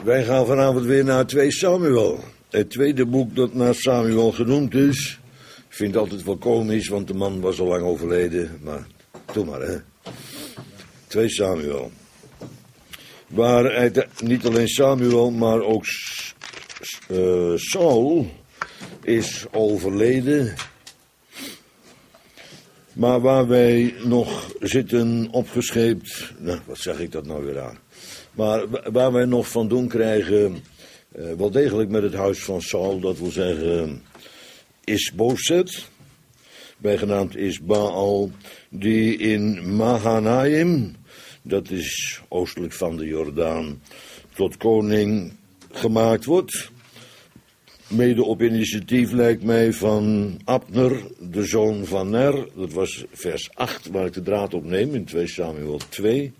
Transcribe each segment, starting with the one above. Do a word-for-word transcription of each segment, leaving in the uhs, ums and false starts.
Wij gaan vanavond weer naar twee Samuel. Het tweede boek dat naar Samuel genoemd is. Ik vind het altijd wel komisch, want de man was al lang overleden. Maar doe maar, hè. twee Samuel. Waar het, niet alleen Samuel, maar ook uh, Saul is overleden. Maar waar wij nog zitten opgescheept. Nou, wat zeg ik dat nou weer aan? Maar waar wij nog van doen krijgen, uh, wel degelijk met het huis van Saul, dat wil zeggen Isboset, bijgenaamd Isbaal, die in Mahanaim, dat is oostelijk van de Jordaan, tot koning gemaakt wordt. Mede op initiatief, lijkt mij, van Abner, de zoon van Ner. Dat was vers acht, waar ik de draad op neem, in twee Samuel twee.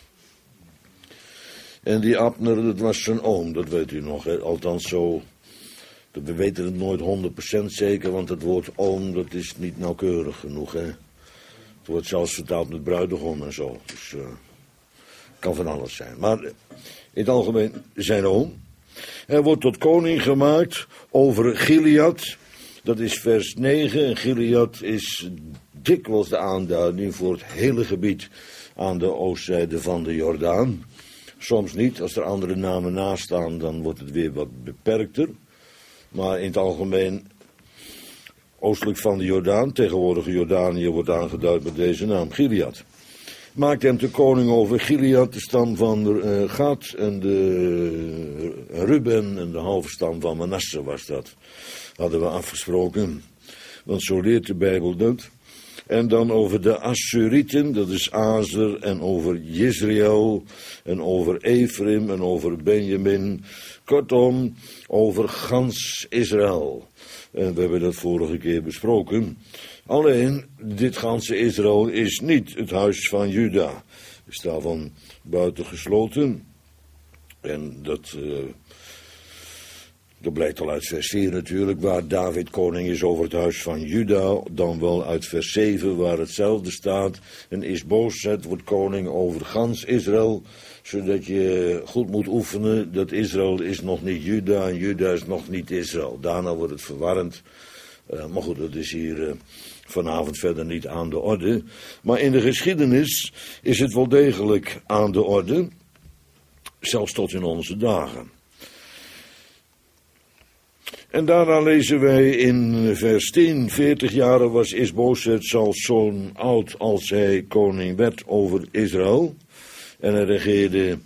En die Abner, dat was zijn oom, dat weet u nog, hè? Althans zo. We weten het nooit honderd procent zeker, want het woord oom, dat is niet nauwkeurig genoeg, hè. Het wordt zelfs vertaald met bruidegom en zo. Dus uh, kan van alles zijn. Maar in het algemeen zijn oom. Hij wordt tot koning gemaakt over Gilead. Dat is vers negen. En Gilead is dikwijls de aanduiding voor het hele gebied aan de oostzijde van de Jordaan. Soms niet. Als er andere namen naast staan, dan wordt het weer wat beperkter. Maar in het algemeen oostelijk van de Jordaan, tegenwoordige Jordanië, wordt aangeduid met deze naam, Gilead. Maakt hem te koning over Gilead, de stam van uh, Gad en de uh, Ruben en de halve stam van Manasse was dat. Hadden we afgesproken, want zo leert de Bijbel dat. En dan over de Assurieten, dat is Azer, en over Jezreel, en over Ephraim, en over Benjamin. Kortom, over gans Israël. En we hebben dat vorige keer besproken. Alleen, dit ganse Israël is niet het huis van Juda. Is daarvan buiten gesloten. En dat, uh, dat blijkt al uit vers vier natuurlijk, waar David koning is over het huis van Juda. Dan wel uit vers zeven, waar hetzelfde staat. En Isboset wordt koning over gans Israël. Zodat je goed moet oefenen dat Israël is nog niet Juda en Juda is nog niet Israël. Daarna wordt het verwarrend. Uh, maar goed, dat is hier uh, vanavond verder niet aan de orde. Maar in de geschiedenis is het wel degelijk aan de orde. Zelfs tot in onze dagen. En daarna lezen wij in vers tien, veertig jaren was Isboset Sauls zoon oud als hij koning werd over Israël. En hij regeerde, uh,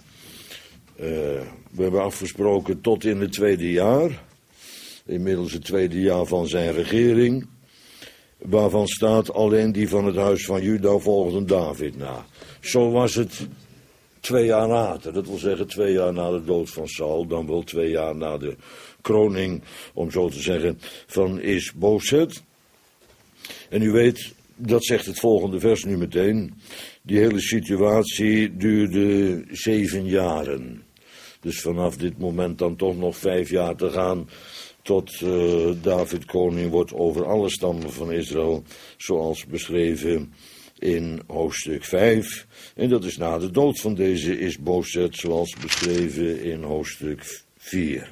we hebben afgesproken, tot in het tweede jaar. Inmiddels het tweede jaar van zijn regering. Waarvan staat alleen die van het huis van Juda volgden David na. Zo was het twee jaar later. Dat wil zeggen twee jaar na de dood van Saul. Dan wel twee jaar na de kroning, om zo te zeggen, van Isboset. En u weet, dat zegt het volgende vers nu meteen. Die hele situatie duurde zeven jaren. Dus vanaf dit moment dan toch nog vijf jaar te gaan tot uh, David koning wordt over alle stammen van Israël, zoals beschreven in hoofdstuk vijf. En dat is na de dood van deze Isboset, zoals beschreven in hoofdstuk vier.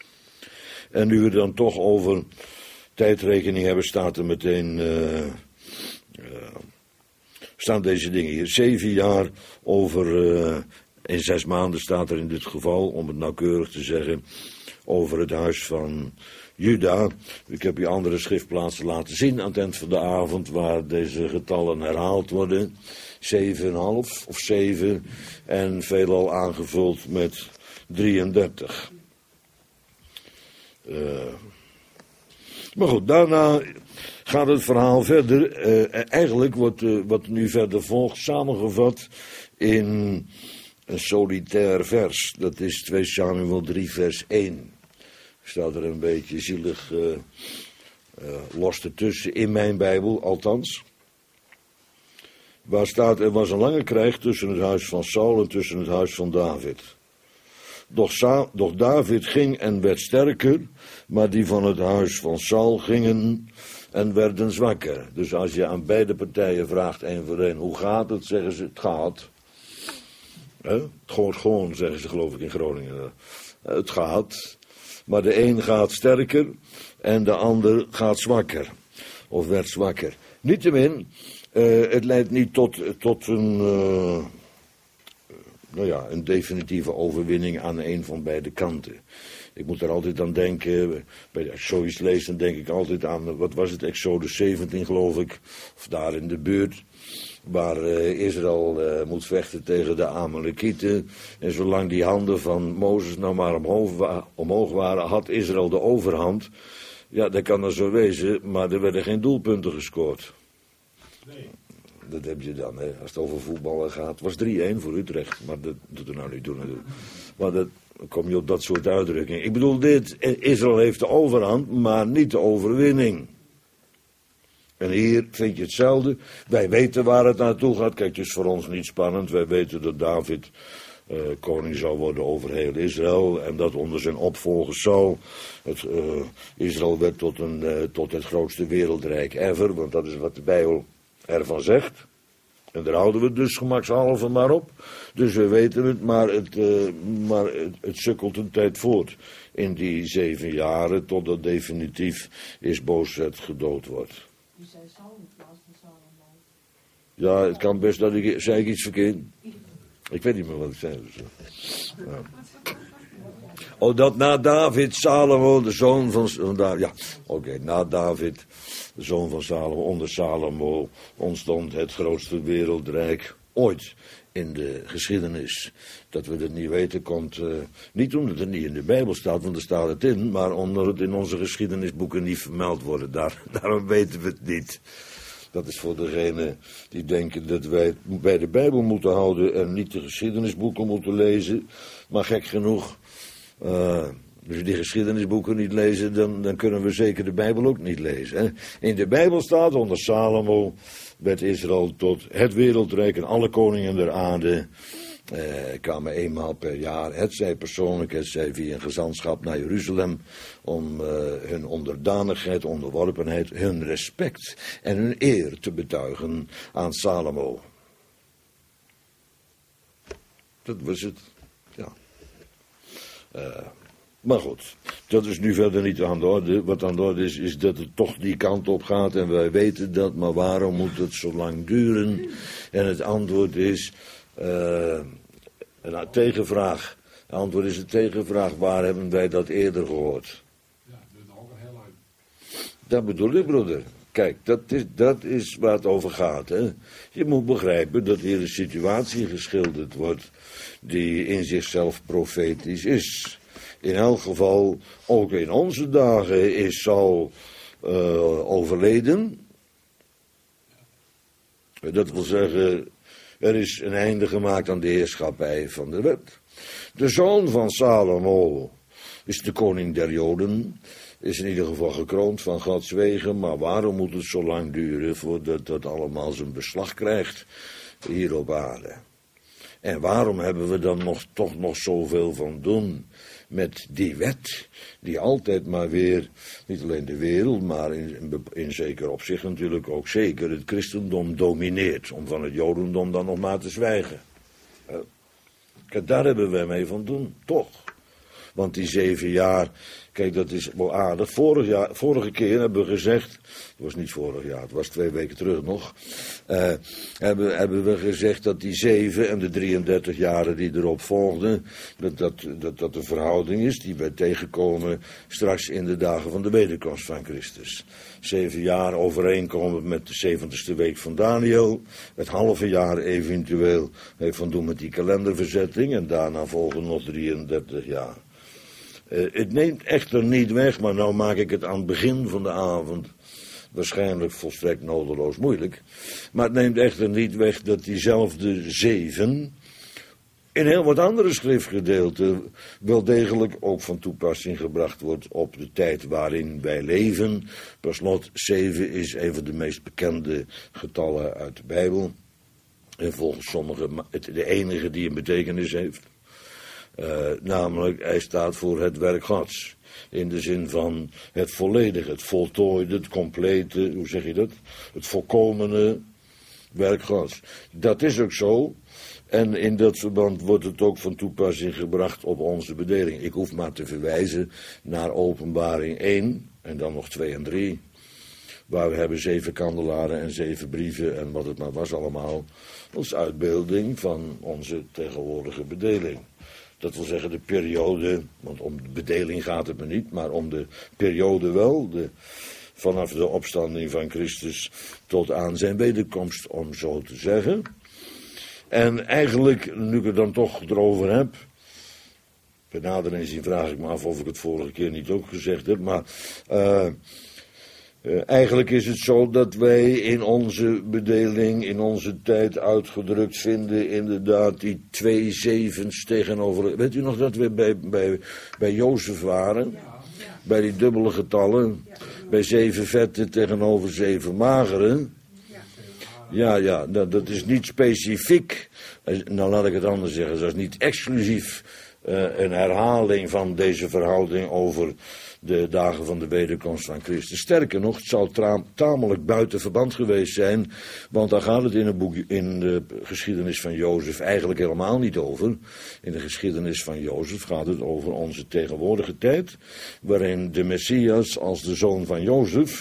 En nu we dan toch over tijdrekening hebben, staat er meteen... Uh, uh, staan deze dingen hier. Zeven jaar over, uh, in zes maanden staat er in dit geval, om het nauwkeurig te zeggen, over het huis van Juda. Ik heb je andere schriftplaatsen laten zien aan het eind van de avond, waar deze getallen herhaald worden. Zeven en half of zeven en veelal aangevuld met drieëndertig. Uh, maar goed, daarna gaat het verhaal verder. Uh, eigenlijk wordt uh, wat nu verder volgt samengevat in een solitair vers. Dat is twee Samuel drie vers één. Staat er een beetje zielig uh, uh, los ertussen in mijn Bijbel, althans. Waar staat, er was een lange krijg tussen het huis van Saul en tussen het huis van David. Doch, Sa- doch David ging en werd sterker, maar die van het huis van Saul gingen en werden zwakker. Dus als je aan beide partijen vraagt, één voor één, hoe gaat het, zeggen ze, het gaat. He? Het gaat gewoon, zeggen ze geloof ik in Groningen. Het gaat, maar de een gaat sterker en de ander gaat zwakker. Of werd zwakker. Niettemin, uh, het leidt niet tot, tot een, uh, nou ja, een definitieve overwinning aan een van beide kanten. Ik moet er altijd aan denken, bij de, als ik zoiets lees, dan denk ik altijd aan, wat was het, Exodus zeventien geloof ik, of daar in de buurt, waar uh, Israël uh, moet vechten tegen de Amalekieten. En zolang die handen van Mozes nou maar omhoog, wa- omhoog waren, had Israël de overhand. Ja, dat kan er zo wezen, maar er werden geen doelpunten gescoord. Nee. Dat heb je dan, hè. Als het over voetballen gaat. Het was drie-een voor Utrecht, maar dat doet er nou niet toe natuurlijk. Maar dat, dan kom je op dat soort uitdrukkingen. Ik bedoel dit, Israël heeft de overhand, maar niet de overwinning. En hier vind je hetzelfde. Wij weten waar het naartoe gaat. Kijk, het is voor ons niet spannend. Wij weten dat David uh, koning zou worden over heel Israël. En dat onder zijn opvolgers zou het, uh, Israël werd tot, een, uh, tot het grootste wereldrijk ever. Want dat is wat de Bijbel ervan zegt. En daar houden we het dus gemakshalve maar op. Dus we weten het, maar het, uh, maar het, het sukkelt een tijd voort. In die zeven jaren, totdat definitief Is-Bozet gedood wordt. U zei Saul in plaats van Salomo. Ja, het kan best dat ik... Zei ik iets verkeerd? Ik weet niet meer wat ik zei. Dus, ja. Oh, dat na David, Salomo, de zoon van... van ja, oké, okay, na David, de zoon van Salomo, onder Salomo ontstond het grootste wereldrijk ooit in de geschiedenis. Dat we dat niet weten komt uh, niet omdat het niet in de Bijbel staat, want er staat het in, maar omdat het in onze geschiedenisboeken niet vermeld wordt. Daar, daarom weten we het niet. Dat is voor degenen die denken dat wij het bij de Bijbel moeten houden en niet de geschiedenisboeken moeten lezen. Maar gek genoeg, uh, als we die geschiedenisboeken niet lezen, dan, dan kunnen we zeker de Bijbel ook niet lezen. Hè? In de Bijbel staat, onder Salomo werd Israël tot het wereldrijk en alle koningen der aarde eh, kwamen eenmaal per jaar, het zij persoonlijk, het zij via een gezantschap naar Jeruzalem, om uh, hun onderdanigheid, onderworpenheid, hun respect en hun eer te betuigen aan Salomo. Dat was het, ja. Uh, maar goed, dat is nu verder niet aan de orde. Wat aan de orde is, is dat het toch die kant op gaat en wij weten dat, maar waarom moet het zo lang duren? En het antwoord is, uh, een tegenvraag. Het antwoord is een tegenvraag, waar hebben wij dat eerder gehoord? Ja, dat is ook heel uit. Dat bedoel ik, broeder. Kijk, dat is, dat is waar het over gaat. Hè? Je moet begrijpen dat hier een situatie geschilderd wordt die in zichzelf profetisch is. In elk geval, ook in onze dagen is Saul uh, overleden. Dat wil zeggen, er is een einde gemaakt aan de heerschappij van de wet. De zoon van Salomo is de koning der Joden, is in ieder geval gekroond van Gods wegen, maar waarom moet het zo lang duren voordat dat allemaal zijn beslag krijgt hier op aarde? En waarom hebben we dan nog, toch nog zoveel van doen met die wet, die altijd maar weer, niet alleen de wereld, maar in, in, in zeker opzicht natuurlijk ook zeker het christendom domineert, om van het jodendom dan nog maar te zwijgen. Kijk, daar hebben wij mee van doen, toch. Want die zeven jaar, kijk, dat is wel aardig. Vorig jaar, vorige keer hebben we gezegd, het was niet vorig jaar, het was twee weken terug nog, uh, hebben, hebben we gezegd dat die zeven en de drieëndertig jaren die erop volgden, dat dat, dat dat de verhouding is die wij tegenkomen straks in de dagen van de wederkomst van Christus. Zeven jaar overeenkomend met de zeventigste week van Daniel, het halve jaar eventueel heeft van doen met die kalenderverzetting en daarna volgen nog drieëndertig jaar. Uh, het neemt echter niet weg, maar nou maak ik het aan het begin van de avond waarschijnlijk volstrekt nodeloos moeilijk. Maar het neemt echter niet weg dat diezelfde zeven in heel wat andere schriftgedeelten wel degelijk ook van toepassing gebracht wordt op de tijd waarin wij leven. Per slot, zeven is een van de meest bekende getallen uit de Bijbel. En volgens sommigen de enige die een betekenis heeft. Uh, namelijk, hij staat voor het werk Gods. In de zin van het volledige, het voltooide, het complete, hoe zeg je dat? Het volkomene werk Gods. Dat is ook zo. En in dat verband wordt het ook van toepassing gebracht op onze bedeling. Ik hoef maar te verwijzen naar Openbaring één en dan nog twee en drie. Waar we hebben zeven kandelaren en zeven brieven en wat het maar was allemaal. Als uitbeelding van onze tegenwoordige bedeling. Dat wil zeggen de periode, want om de bedeling gaat het me niet, maar om de periode wel. De, vanaf de opstanding van Christus tot aan zijn wederkomst, om zo te zeggen. En eigenlijk, nu ik het dan toch erover heb, bij nader inzien vraag ik me af of ik het vorige keer niet ook gezegd heb, maar uh, uh, eigenlijk is het zo dat wij in onze bedeling, in onze tijd uitgedrukt vinden, inderdaad die twee zevens tegenover. Weet u nog dat we bij, bij, bij Jozef waren? Ja, ja. Bij die dubbele getallen, ja. Bij zeven vette tegenover zeven magere. Ja, ja, dat, dat is niet specifiek, nou laat ik het anders zeggen, dat is niet exclusief uh, een herhaling van deze verhouding over de dagen van de wederkomst van Christus. Sterker nog, het zou tra- tamelijk buiten verband geweest zijn, want daar gaat het in, het boek, in de geschiedenis van Jozef eigenlijk helemaal niet over. In de geschiedenis van Jozef gaat het over onze tegenwoordige tijd, waarin de Messias als de zoon van Jozef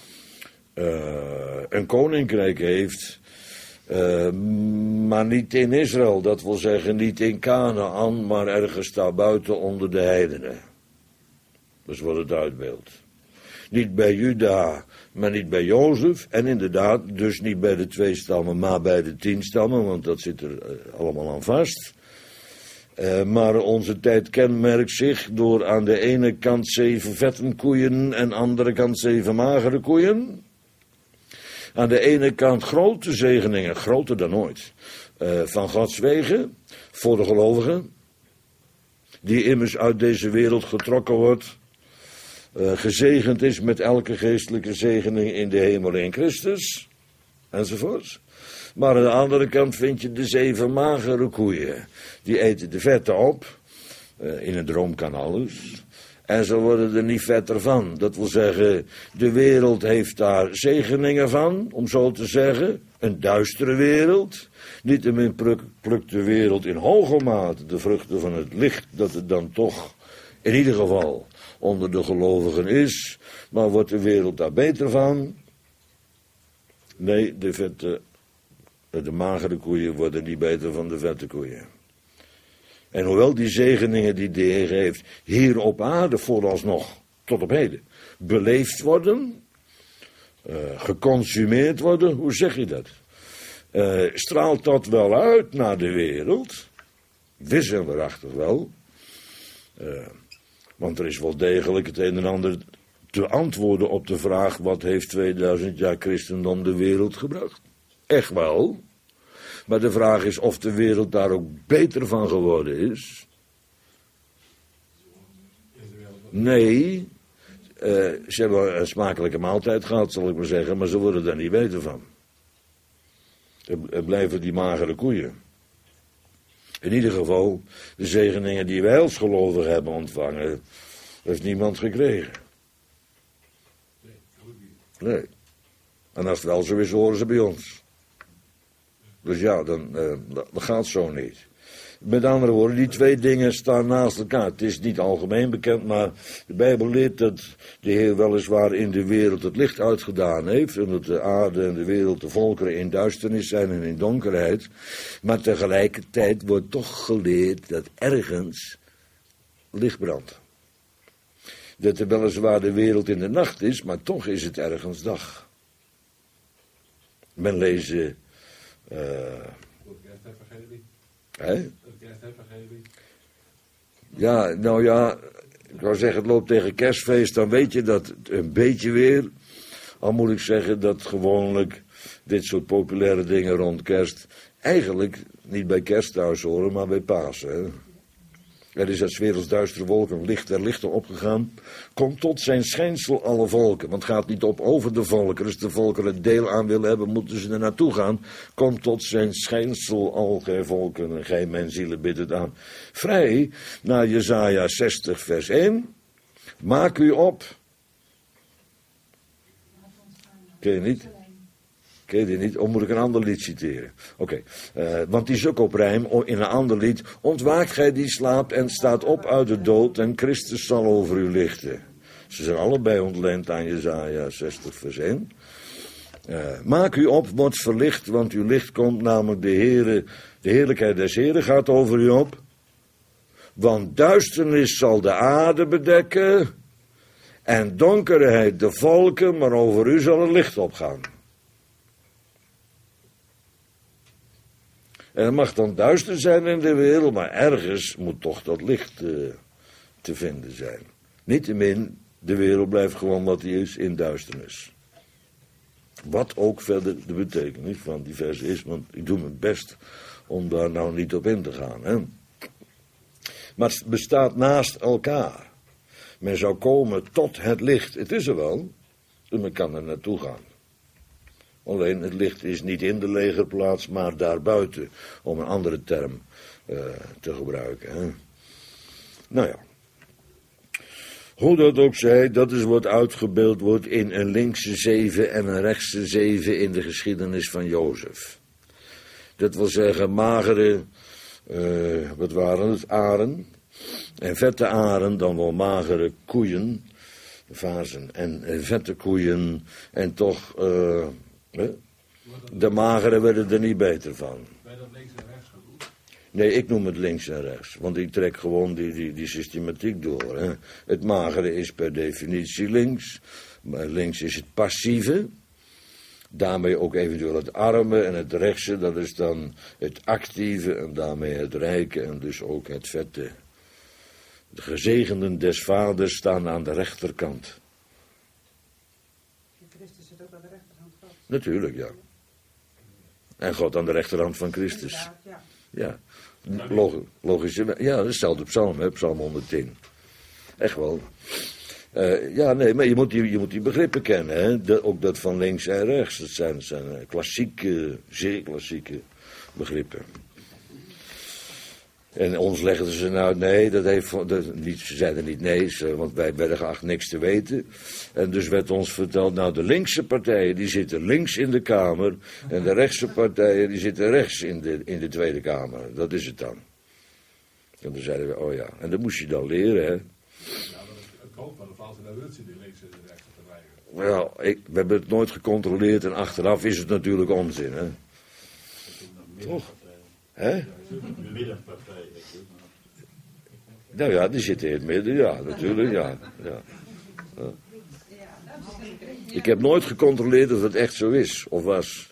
Uh, een koninkrijk heeft, uh, maar niet in Israël, dat wil zeggen niet in Kanaan, maar ergens daar buiten onder de heidenen. Dat is wat het uitbeeldt. Niet bij Juda, maar niet bij Jozef, en inderdaad, dus niet bij de twee stammen, maar bij de tien stammen, want dat zit er uh, allemaal aan vast. Uh, maar onze tijd kenmerkt zich door aan de ene kant zeven vette koeien en aan de andere kant zeven magere koeien. Aan de ene kant grote zegeningen, groter dan ooit, uh, van Gods wegen voor de gelovigen, die immers uit deze wereld getrokken wordt, uh, gezegend is met elke geestelijke zegening in de hemel in Christus, enzovoort. Maar aan de andere kant vind je de zeven magere koeien, die eten de vetten op, uh, in een droomkanaal dus. En ze worden er niet vetter van. Dat wil zeggen, de wereld heeft daar zegeningen van, om zo te zeggen. Een duistere wereld. Niettemin plukt de wereld in hoge mate de vruchten van het licht, dat het dan toch in ieder geval onder de gelovigen is. Maar wordt de wereld daar beter van? Nee, de vette, de magere koeien worden niet beter van de vette koeien. En hoewel die zegeningen die de Heer heeft hier op aarde vooralsnog, tot op heden, beleefd worden, uh, geconsumeerd worden, hoe zeg je dat? Uh, straalt dat wel uit naar de wereld? Wis en waarachtig wel. Uh, want er is wel degelijk het een en ander te antwoorden op de vraag, wat heeft tweeduizend jaar christendom de wereld gebracht? Echt wel. Maar de vraag is of de wereld daar ook beter van geworden is. Nee, uh, ze hebben een smakelijke maaltijd gehad, zal ik maar zeggen, maar ze worden daar niet beter van. Er blijven die magere koeien. In ieder geval, de zegeningen die wij als gelovigen hebben ontvangen, heeft niemand gekregen. Nee. En als het wel zo is, horen ze bij ons. Dus ja, dan, uh, dat gaat zo niet. Met andere woorden, die twee dingen staan naast elkaar. Het is niet algemeen bekend, maar de Bijbel leert dat de Heer weliswaar in de wereld het licht uitgedaan heeft. En dat de aarde en de wereld, de volkeren in duisternis zijn en in donkerheid. Maar tegelijkertijd wordt toch geleerd dat ergens licht brandt. Dat er weliswaar de wereld in de nacht is, maar toch is het ergens dag. Men leest... Uh, Hè? Ja, nou ja, ik wou zeggen, het loopt tegen kerstfeest, dan weet je dat een beetje weer. Al moet ik zeggen dat gewoonlijk dit soort populaire dingen rond kerst eigenlijk niet bij kerst thuis horen, maar bij Pasen. Hè? Er is uit 's werelds duistere wolken licht der lichten opgegaan. Komt tot zijn schijnsel alle volken. Want het gaat niet op over de volken. Dus de volken het deel aan willen hebben, moeten ze er naartoe gaan. Komt tot zijn schijnsel al gij volken en gij mijn zielen bidt het aan. Vrij naar Jesaja zestig vers één. Maak u op. Ken je niet? Ken je die niet? Of moet ik een ander lied citeren? Oké, okay. uh, want die is ook op rijm in een ander lied. Ontwaakt gij die slaapt en staat op uit de dood en Christus zal over u lichten. Ze zijn allebei ontleend aan Jesaja zestig vers één. Uh, maak u op, wordt verlicht, want uw licht komt, namelijk de Heere, de heerlijkheid des Heeren gaat over u op. Want duisternis zal de aarde bedekken en donkerheid de volken, maar over u zal het licht opgaan. En het mag dan duister zijn in de wereld, maar ergens moet toch dat licht uh, te vinden zijn. Niettemin, de wereld blijft gewoon wat die is, in duisternis. Wat ook verder de betekenis van die vers is, want ik doe mijn best om daar nou niet op in te gaan. Hè? Maar het bestaat naast elkaar. Men zou komen tot het licht. Het is er wel, dus men kan er naartoe gaan. Alleen het licht is niet in de legerplaats, maar daarbuiten, om een andere term uh, te gebruiken. Hè? Nou ja. Hoe dat ook zij, dat is wat uitgebeeld wordt in een linkse zeven en een rechtse zeven in de geschiedenis van Jozef. Dat wil zeggen magere, uh, wat waren het, aren, en vette aren, dan wel magere koeien, vazen en uh, vette koeien, en toch, uh, uh, de magere werden er niet beter van. Bij dat links en rechts gedoe? Nee, ik noem het links en rechts, want ik trek gewoon die, die, die systematiek door. Hè. Het magere is per definitie links, maar links is het passieve. Daarmee ook eventueel het arme en het rechtse, dat is dan het actieve en daarmee het rijke en dus ook het vette. De gezegenden des vaders staan aan de rechterkant. Christus zit ook aan de rechterhand van. Natuurlijk, ja. En God aan de rechterhand van Christus. Ja. Ja, Log, logisch. Ja, dat is hetzelfde psalm, hè, psalm honderdtien. Echt wel. Uh, ja, nee, maar je moet die, je moet die begrippen kennen, hè. De, ook dat van links en rechts. Dat zijn, dat zijn klassieke, zeer klassieke begrippen. En ons legden ze nou, nee, dat heeft, dat, niet, ze zeiden niet nee, ze, want wij werden geacht niks te weten. En dus werd ons verteld, nou de linkse partijen die zitten links in de Kamer en de rechtse partijen die zitten rechts in de, in de Tweede Kamer. Dat is het dan. En toen zeiden we, oh ja, en dat moest je dan leren, hè. Ja, maar het koopt van de valse revolutie die links en de rechts te weigeren. Ja, ik, we hebben het nooit gecontroleerd en achteraf is het natuurlijk onzin, hè. Toch? Hè? De middenpartij. Nou ja, die zitten in het midden, ja, natuurlijk, ja. ja. ja. Ik heb nooit gecontroleerd of het echt zo is, of was.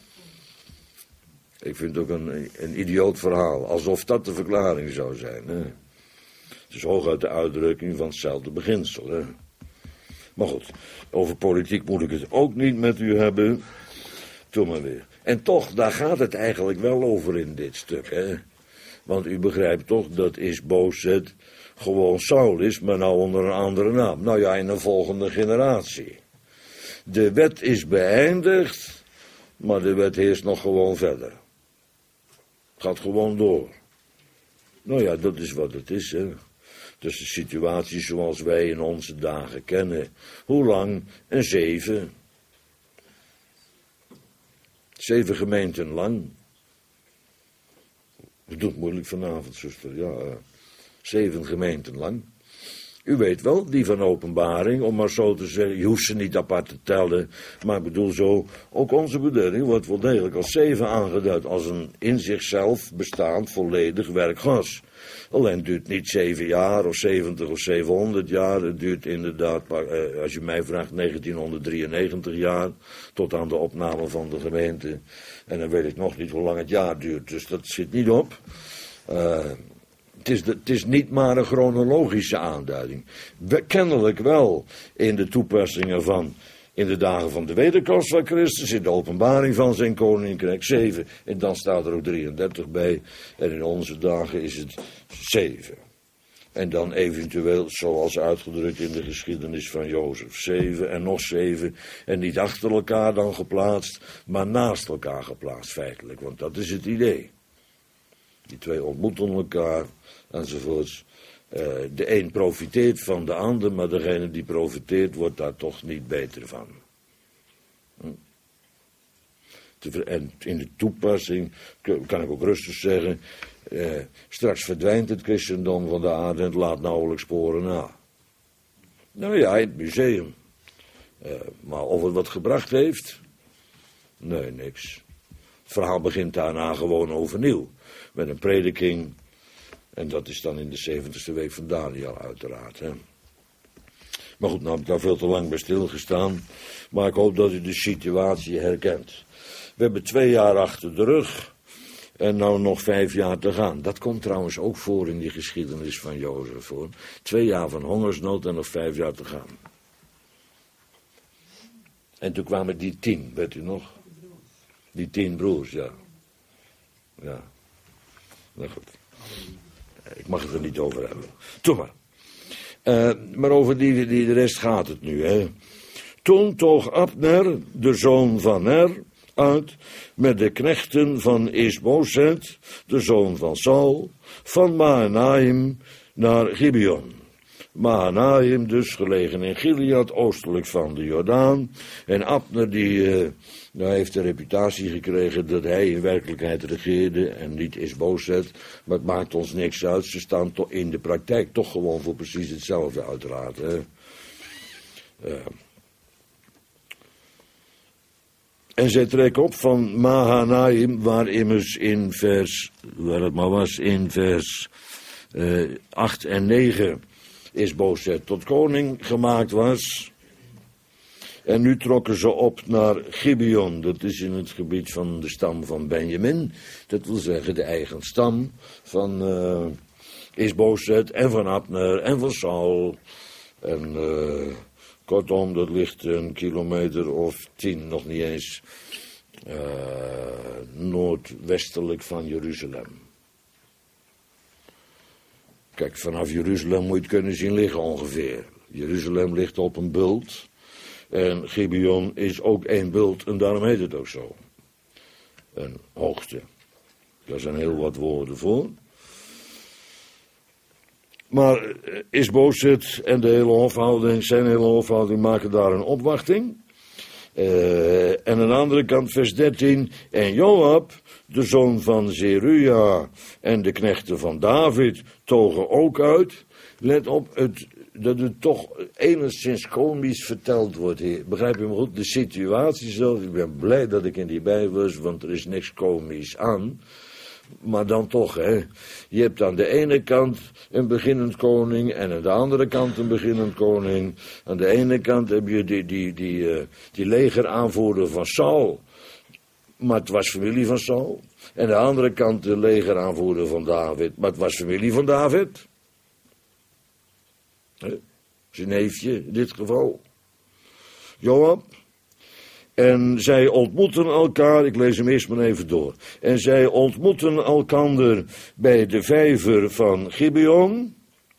Ik vind het ook een, een idioot verhaal, alsof dat de verklaring zou zijn. Hè. Het is hooguit de uitdrukking van hetzelfde beginsel. Hè. Maar goed, over politiek moet ik het ook niet met u hebben. Toen maar weer. En toch, daar gaat het eigenlijk wel over in dit stuk, hè. Want u begrijpt toch, dat Is-Bozet gewoon Saul is, maar nou onder een andere naam. Nou ja, in een volgende generatie. De wet is beëindigd, maar de wet heerst nog gewoon verder. Gaat gewoon door. Nou ja, dat is wat het is, hè. Dus de situatie zoals wij in onze dagen kennen. Hoe lang? Een zeven. Zeven gemeenten lang. Het doet moeilijk vanavond, zuster. Ja, uh, zeven gemeenten lang. U weet wel, die van Openbaring, om maar zo te zeggen, je hoeft ze niet apart te tellen, maar ik bedoel zo, ook onze beduiding wordt wel degelijk als zeven aangeduid, als een in zichzelf bestaand volledig werkgas. Alleen het duurt niet zeven jaar of zeventig of zevenhonderd jaar, het duurt inderdaad, als je mij vraagt, negentienhonderddrieënnegentig jaar, tot aan de opname van de gemeente. En dan weet ik nog niet hoe lang het jaar duurt, dus dat zit niet op. Uh, Het is, de, het is niet maar een chronologische aanduiding. We, kennelijk wel in de toepassingen van, in de dagen van de wederkomst van Christus, in de openbaring van zijn koninkrijk zeven. En dan staat er ook drieëndertig bij. En in onze dagen is het zeven. En dan eventueel, zoals uitgedrukt in de geschiedenis van Jozef, zeven en nog zeven. En niet achter elkaar dan geplaatst, maar naast elkaar geplaatst feitelijk. Want dat is het idee. Die twee ontmoeten elkaar, enzovoorts. Uh, de een profiteert van de ander, maar degene die profiteert wordt daar toch niet beter van. Hm. Te, en in de toepassing kan ik ook rustig zeggen, eh, straks verdwijnt het christendom van de aarde en het laat nauwelijks sporen na. Nou ja, in het museum. Uh, maar of het wat gebracht heeft? Nee, niks. Het verhaal begint daarna gewoon overnieuw. Met een prediking. En dat is dan in de zeventigste week van Daniel uiteraard. Hè. Maar goed, nou heb ik daar veel te lang bij stilgestaan. Maar ik hoop dat u de situatie herkent. We hebben twee jaar achter de rug. En nou nog vijf jaar te gaan. Dat komt trouwens ook voor in die geschiedenis van Jozef. Hoor. Twee jaar van hongersnood en nog vijf jaar te gaan. En toen kwamen die tien, weet u nog? Die tien broers, ja. Ja. Nou goed. Ik mag het er niet over hebben. Toen maar. Uh, maar over die, die, de rest gaat het nu, hè. Toen toog Abner, de zoon van Ner, uit met de knechten van Isboset, de zoon van Saul, van Mahanaim naar Gibeon. Mahanaim dus, gelegen in Gilead, oostelijk van de Jordaan. En Abner, die uh, nou heeft de reputatie gekregen dat hij in werkelijkheid regeerde en niet Isboset. Maar het maakt ons niks uit, ze staan to- in de praktijk toch gewoon voor precies hetzelfde uiteraard. Hè. Uh. En zij trekken op van Mahanaim, waar immers in vers, waar het maar was, in vers uh, acht en negen... Isboset tot koning gemaakt was. En nu trokken ze op naar Gibeon. Dat is in het gebied van de stam van Benjamin. Dat wil zeggen de eigen stam van uh, Isboset en van Abner en van Saul. En uh, kortom, dat ligt een kilometer of tien, nog niet eens, uh, noordwestelijk van Jeruzalem. Kijk, vanaf Jeruzalem moet je het kunnen zien liggen ongeveer. Jeruzalem ligt op een bult. En Gibeon is ook één bult en daarom heet het ook zo. Een hoogte. Daar zijn heel wat woorden voor. Maar Isboset en de hele hofhouding, zijn hele hofhouding maken daar een opwachting. Uh, en aan de andere kant vers dertien. En Joab, de zoon van Zeruja en de knechten van David, togen ook uit. Let op, het, dat het toch enigszins komisch verteld wordt hier. Begrijp je me goed? De situatie zelf, ik ben blij dat ik in die bij was, want er is niks komisch aan. Maar dan toch, hè. Je hebt aan de ene kant een beginnend koning en aan de andere kant een beginnend koning. Aan de ene kant heb je die, die, die, uh, die legeraanvoerder van Saul. Maar het was familie van Saul. En aan de andere kant de legeraanvoerder van David. Maar het was familie van David. Hè? Zijn neefje in dit geval. Joab. En zij ontmoeten elkaar, ik lees hem eerst maar even door. En zij ontmoeten elkander bij de vijver van Gibeon.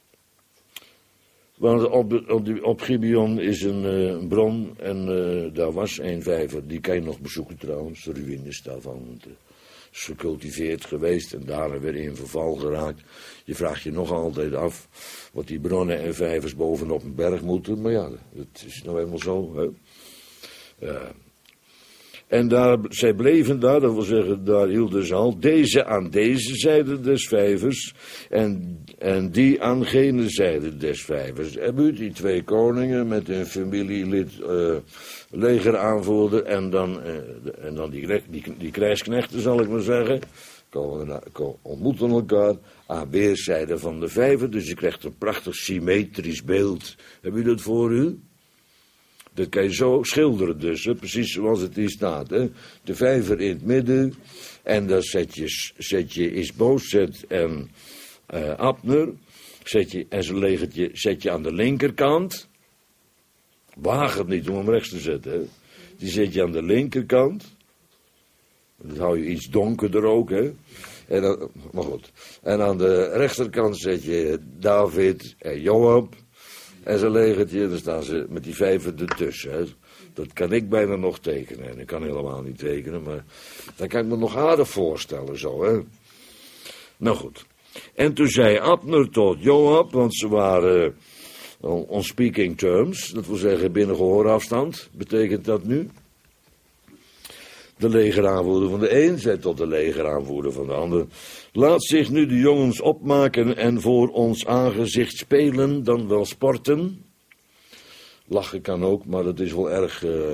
Want op, op, op Gibeon is een uh, bron en uh, daar was een vijver. Die kan je nog bezoeken trouwens, de ruïnes daarvan. Het is gecultiveerd geweest en daarna weer in verval geraakt. Je vraagt je nog altijd af wat die bronnen en vijvers bovenop een berg moeten. Maar ja, het is nou eenmaal zo, hè. Uh, en daar, zij bleven daar, dat wil zeggen, daar hielden ze al, deze aan deze zijde des vijvers, en, en die aan gene zijde des vijvers. En u die twee koningen met een familielid, uh, legeraanvoerder, en dan, uh, en dan die, die, die krijgsknechten, zal ik maar zeggen, komen, komen, ontmoeten elkaar aan weerszijden van de vijver, dus je krijgt een prachtig symmetrisch beeld. Heb u dat voor u? Dat kan je zo schilderen dus, hè? Precies zoals het hier staat. Hè? De vijver in het midden. En dan zet je, zet je Isboset en uh, Abner. Zet je, en zijn legertje zet je aan de linkerkant. Waag het niet om hem rechts te zetten. Hè? Die zet je aan de linkerkant. Dat hou je iets donkerder ook. Hè? En dan, maar goed. En aan de rechterkant zet je David en Joab. En zijn legertje, dan staan ze met die vijver ertussen. Hè. Dat kan ik bijna nog tekenen. En ik kan helemaal niet tekenen, maar dat kan ik me nog aardig voorstellen zo, hè. Nou goed. En toen zei Abner tot Joab, want ze waren uh, on speaking terms, dat wil zeggen binnen gehoorafstand, betekent dat nu. De legeraanvoerder van de een zei tot de legeraanvoerder van de ander: laat zich nu de jongens opmaken en voor ons aangezicht spelen, dan wel sporten. Lachen kan ook, maar dat is wel erg... Uh... Ja,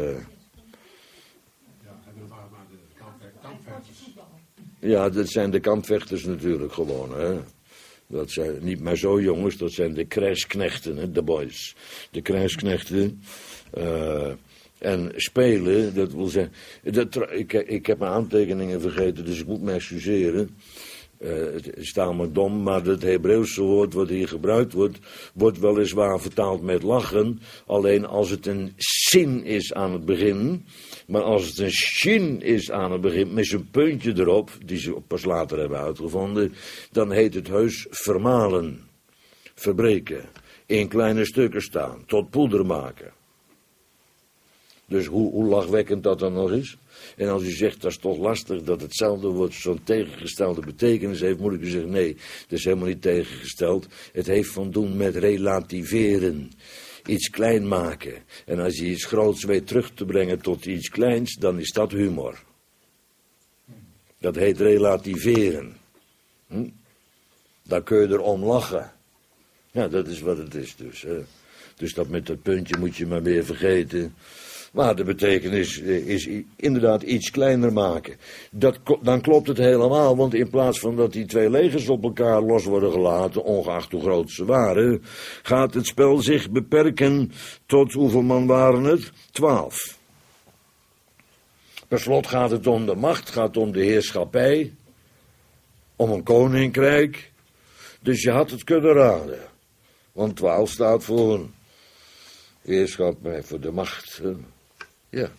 en dat waren maar de kampve- kampvechters. Ja, dat zijn de kampvechters natuurlijk gewoon, hè. Dat zijn niet maar zo jongens, dat zijn de krijgsknechten, hè, de boys. De krijgsknechten. Uh, en spelen, dat wil zeggen... Dat, ik, ik heb mijn aantekeningen vergeten, dus ik moet me excuseren. Uh, het is tamelijk dom, maar het Hebreeuwse woord wat hier gebruikt wordt, wordt weliswaar vertaald met lachen. Alleen als het een sin is aan het begin, maar als het een shin is aan het begin, met een puntje erop, die ze pas later hebben uitgevonden, dan heet het heus vermalen, verbreken, in kleine stukken staan, tot poeder maken. Dus hoe, hoe lachwekkend dat dan nog is. En als u zegt, dat is toch lastig dat hetzelfde woord zo'n tegengestelde betekenis heeft, moet ik u zeggen, nee, dat is helemaal niet tegengesteld. Het heeft van doen met relativeren, iets klein maken. En als je iets groots weet terug te brengen tot iets kleins, dan is dat humor. Dat heet relativeren. Hm? Dan kun je erom lachen. Ja, dat is wat het is dus. Hè. Dus dat met dat puntje moet je maar weer vergeten. Maar de betekenis is inderdaad iets kleiner maken. Dat, dan klopt het helemaal, want in plaats van dat die twee legers op elkaar los worden gelaten, ongeacht hoe groot ze waren, gaat het spel zich beperken tot, hoeveel man waren het? Twaalf. Per slot gaat het om de macht, gaat om de heerschappij, om een koninkrijk. Dus je had het kunnen raden. Want twaalf staat voor heerschappij, voor de macht. Ja.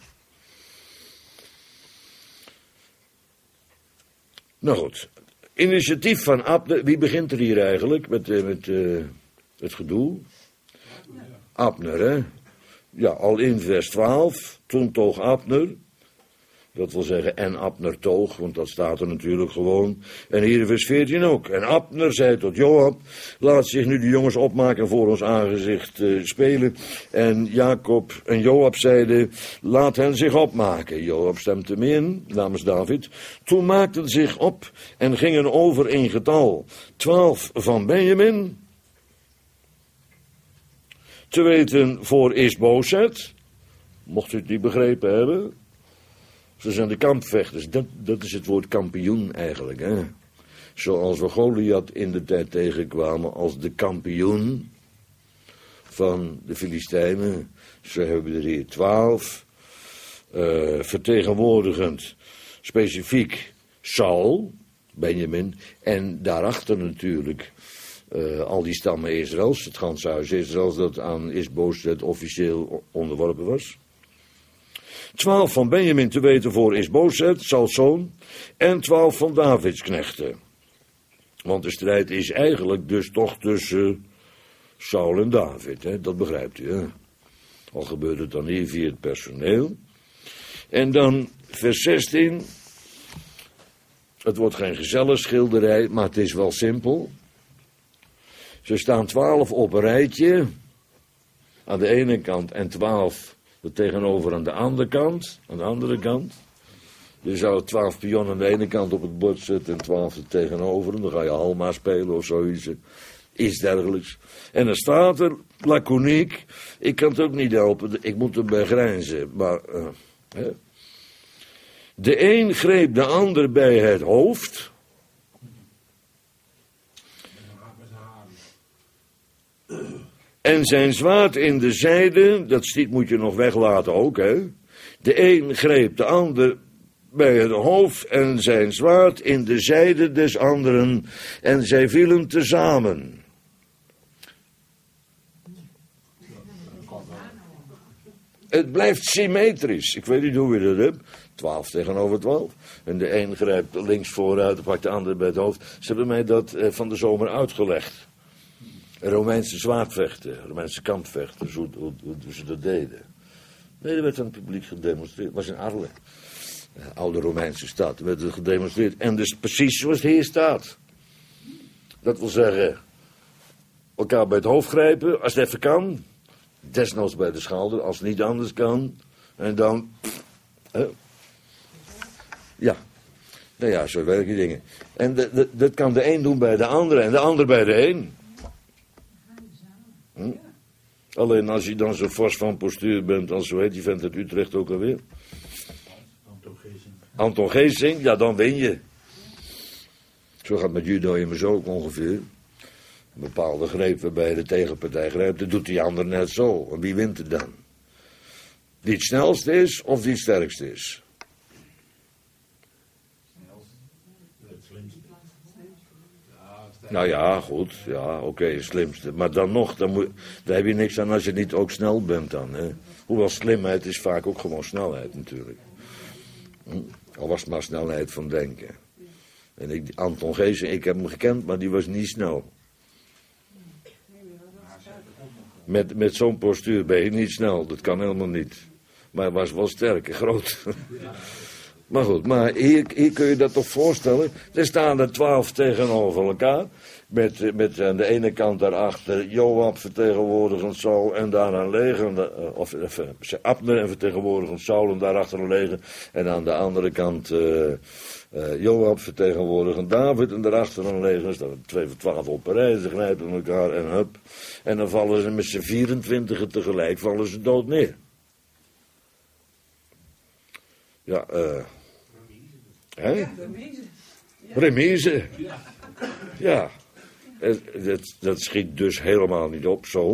Nou goed. Initiatief van Abner. Wie begint er hier eigenlijk met, met uh, het gedoe? Abner, hè? Ja, al in vers twaalf. Toen toog Abner. Dat wil zeggen, en Abner toog, want dat staat er natuurlijk gewoon. En hier in vers veertien ook. En Abner zei tot Joab: laat zich nu de jongens opmaken voor ons aangezicht uh, spelen. En Jacob en Joab zeiden: laat hen zich opmaken. Joab stemt hem in, namens David. Toen maakten ze zich op en gingen over in getal. Twaalf van Benjamin. Te weten voor Isboset. Mocht u het niet begrepen hebben. Ze zijn de kampvechters, dat, dat is het woord kampioen eigenlijk, hè. Zoals we Goliath in de tijd tegenkwamen als de kampioen van de Filistijnen. Zo hebben we er hier twaalf, uh, vertegenwoordigend specifiek Saul, Benjamin, en daarachter natuurlijk uh, al die stammen Israëls, het ganse huis Israëls dat aan Isboset officieel onderworpen was. Twaalf van Benjamin te weten voor Isboset, Sauls zoon, en twaalf van Davids knechten. Want de strijd is eigenlijk dus toch tussen Saul en David, hè? Dat begrijpt u, hè? Al gebeurt het dan hier via het personeel. En dan vers zestien. Het wordt geen gezellig schilderij, maar het is wel simpel. Ze staan twaalf op een rijtje, aan de ene kant, en twaalf er tegenover aan de andere kant, aan de andere kant. Je zou twaalf pionnen aan de ene kant op het bord zetten en twaalf er tegenover. En dan ga je Halma spelen of zoiets. Iets dergelijks. En dan staat er, laconiek, ik kan het ook niet helpen, ik moet erbij grijnzen. Maar, uh, hè. De een greep de ander bij het hoofd. En zijn zwaard in de zijde, dat stiet moet je nog weglaten ook, hè. De een greep de ander bij het hoofd en zijn zwaard in de zijde des anderen, en zij vielen tezamen. Het blijft symmetrisch. Ik weet niet hoe je dat hebt. Twaalf tegenover twaalf. En de een grijpt links vooruit en pakt de ander bij het hoofd. Ze hebben mij dat eh, van de zomer uitgelegd. Romeinse zwaardvechten, Romeinse kampvechten, hoe, hoe, hoe, hoe ze dat deden. Nee, er werd aan het publiek gedemonstreerd. Het was in Arles, de oude Romeinse stad. Er werd gedemonstreerd. En dus precies zoals het hier staat. Dat wil zeggen, elkaar bij het hoofd grijpen, als het even kan. Desnoods bij de schouder, als het niet anders kan. En dan... Pff, hè. Ja. Nou ja, zo werken dingen. En de, de, dat kan de een doen bij de andere en de ander bij de een. Hm? Alleen als je dan zo fors van postuur bent als, zo heet die vent uit Utrecht ook alweer? Anton Geesing. Anton Geesing, ja dan win je. Zo gaat het met judo immers ook ongeveer. Een bepaalde greep waarbij de tegenpartij grijpt, dat doet die ander net zo. En wie wint het dan? Die het snelste is of die het sterkste is? Het slimste. Nou ja, goed, ja, oké, okay, het slimste. Maar dan nog, dan moet, daar heb je niks aan als je niet ook snel bent dan. Hè? Hoewel slimheid is vaak ook gewoon snelheid natuurlijk. Hm? Al was het maar snelheid van denken. En ik, Anton Geesing, ik heb hem gekend, maar die was niet snel. Met, met zo'n postuur ben je niet snel, dat kan helemaal niet. Maar hij was wel sterk en groot. Maar goed, maar hier, hier kun je dat toch voorstellen. Er staan er twaalf tegenover elkaar. Met, met aan de ene kant daarachter Joab vertegenwoordigend Saul en daar een leger. Of even, Abner en vertegenwoordigend Saul en daarachter een leger. En aan de andere kant uh, uh, Joab vertegenwoordigend David en daarachter een leger. Er staan twee van twaalf op een rij, ze grijpen elkaar en hup. En dan vallen ze met z'n vierentwintigen tegelijk, vallen ze dood neer. Ja, eh... Uh, Hè? Ja, remise. Ja. Remise. Ja. Dat, dat schiet dus helemaal niet op zo.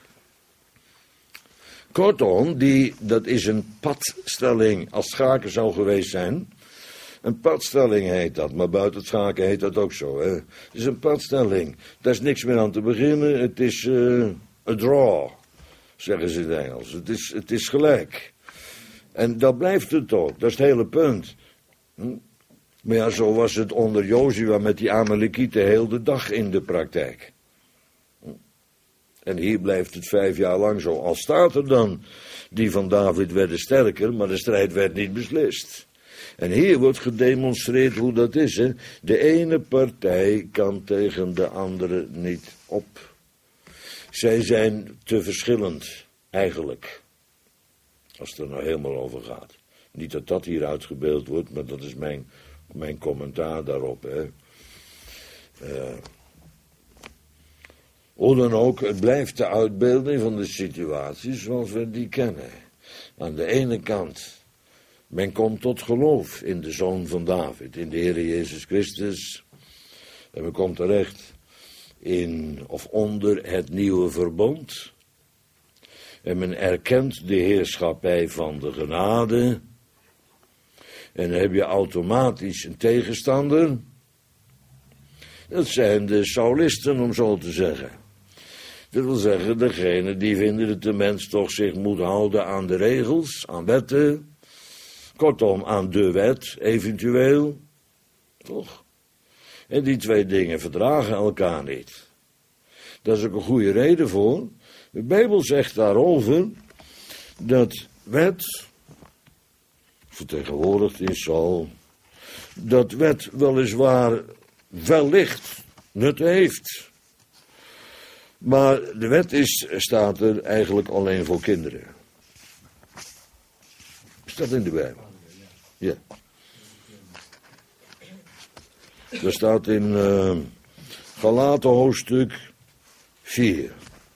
Kortom, die, dat is een padstelling. Als schaken zou geweest zijn. Een padstelling heet dat, maar buiten het schaken heet dat ook zo. Hè? Het is een padstelling. Daar is niks meer aan te beginnen. Het is uh, een draw, zeggen ze in het Engels. Het is, het is gelijk. En dat blijft het ook. Dat is het hele punt. Hm? Maar ja, zo was het onder Jozua met die Amalekieten heel de dag in de praktijk. En hier blijft het vijf jaar lang zo. Al staat er dan, die van David werden sterker, maar de strijd werd niet beslist. En hier wordt gedemonstreerd hoe dat is. Hè? De ene partij kan tegen de andere niet op. Zij zijn te verschillend, eigenlijk. Als het er nou helemaal over gaat. Niet dat dat hier uitgebeeld wordt, maar dat is mijn... Mijn commentaar daarop. Hè. Uh, hoe dan ook, het blijft de uitbeelding van de situatie zoals we die kennen. Aan de ene kant, men komt tot geloof in de Zoon van David, in de Heer Jezus Christus. En men komt terecht in of onder het nieuwe verbond. En men erkent de heerschappij van de genade. En dan heb je automatisch een tegenstander. Dat zijn de Saulisten, om zo te zeggen. Dat wil zeggen, degene die vinden dat de mens toch zich moet houden aan de regels, aan wetten. Kortom, aan de wet, eventueel. Toch? En die twee dingen verdragen elkaar niet. Daar is ook een goede reden voor. De Bijbel zegt daarover dat wet... vertegenwoordigd in Saul, dat wet weliswaar wellicht nut heeft. Maar de wet is, staat er eigenlijk alleen voor kinderen. Staat in de Bijbel. Ja. Dat staat in uh, Galaten hoofdstuk vier.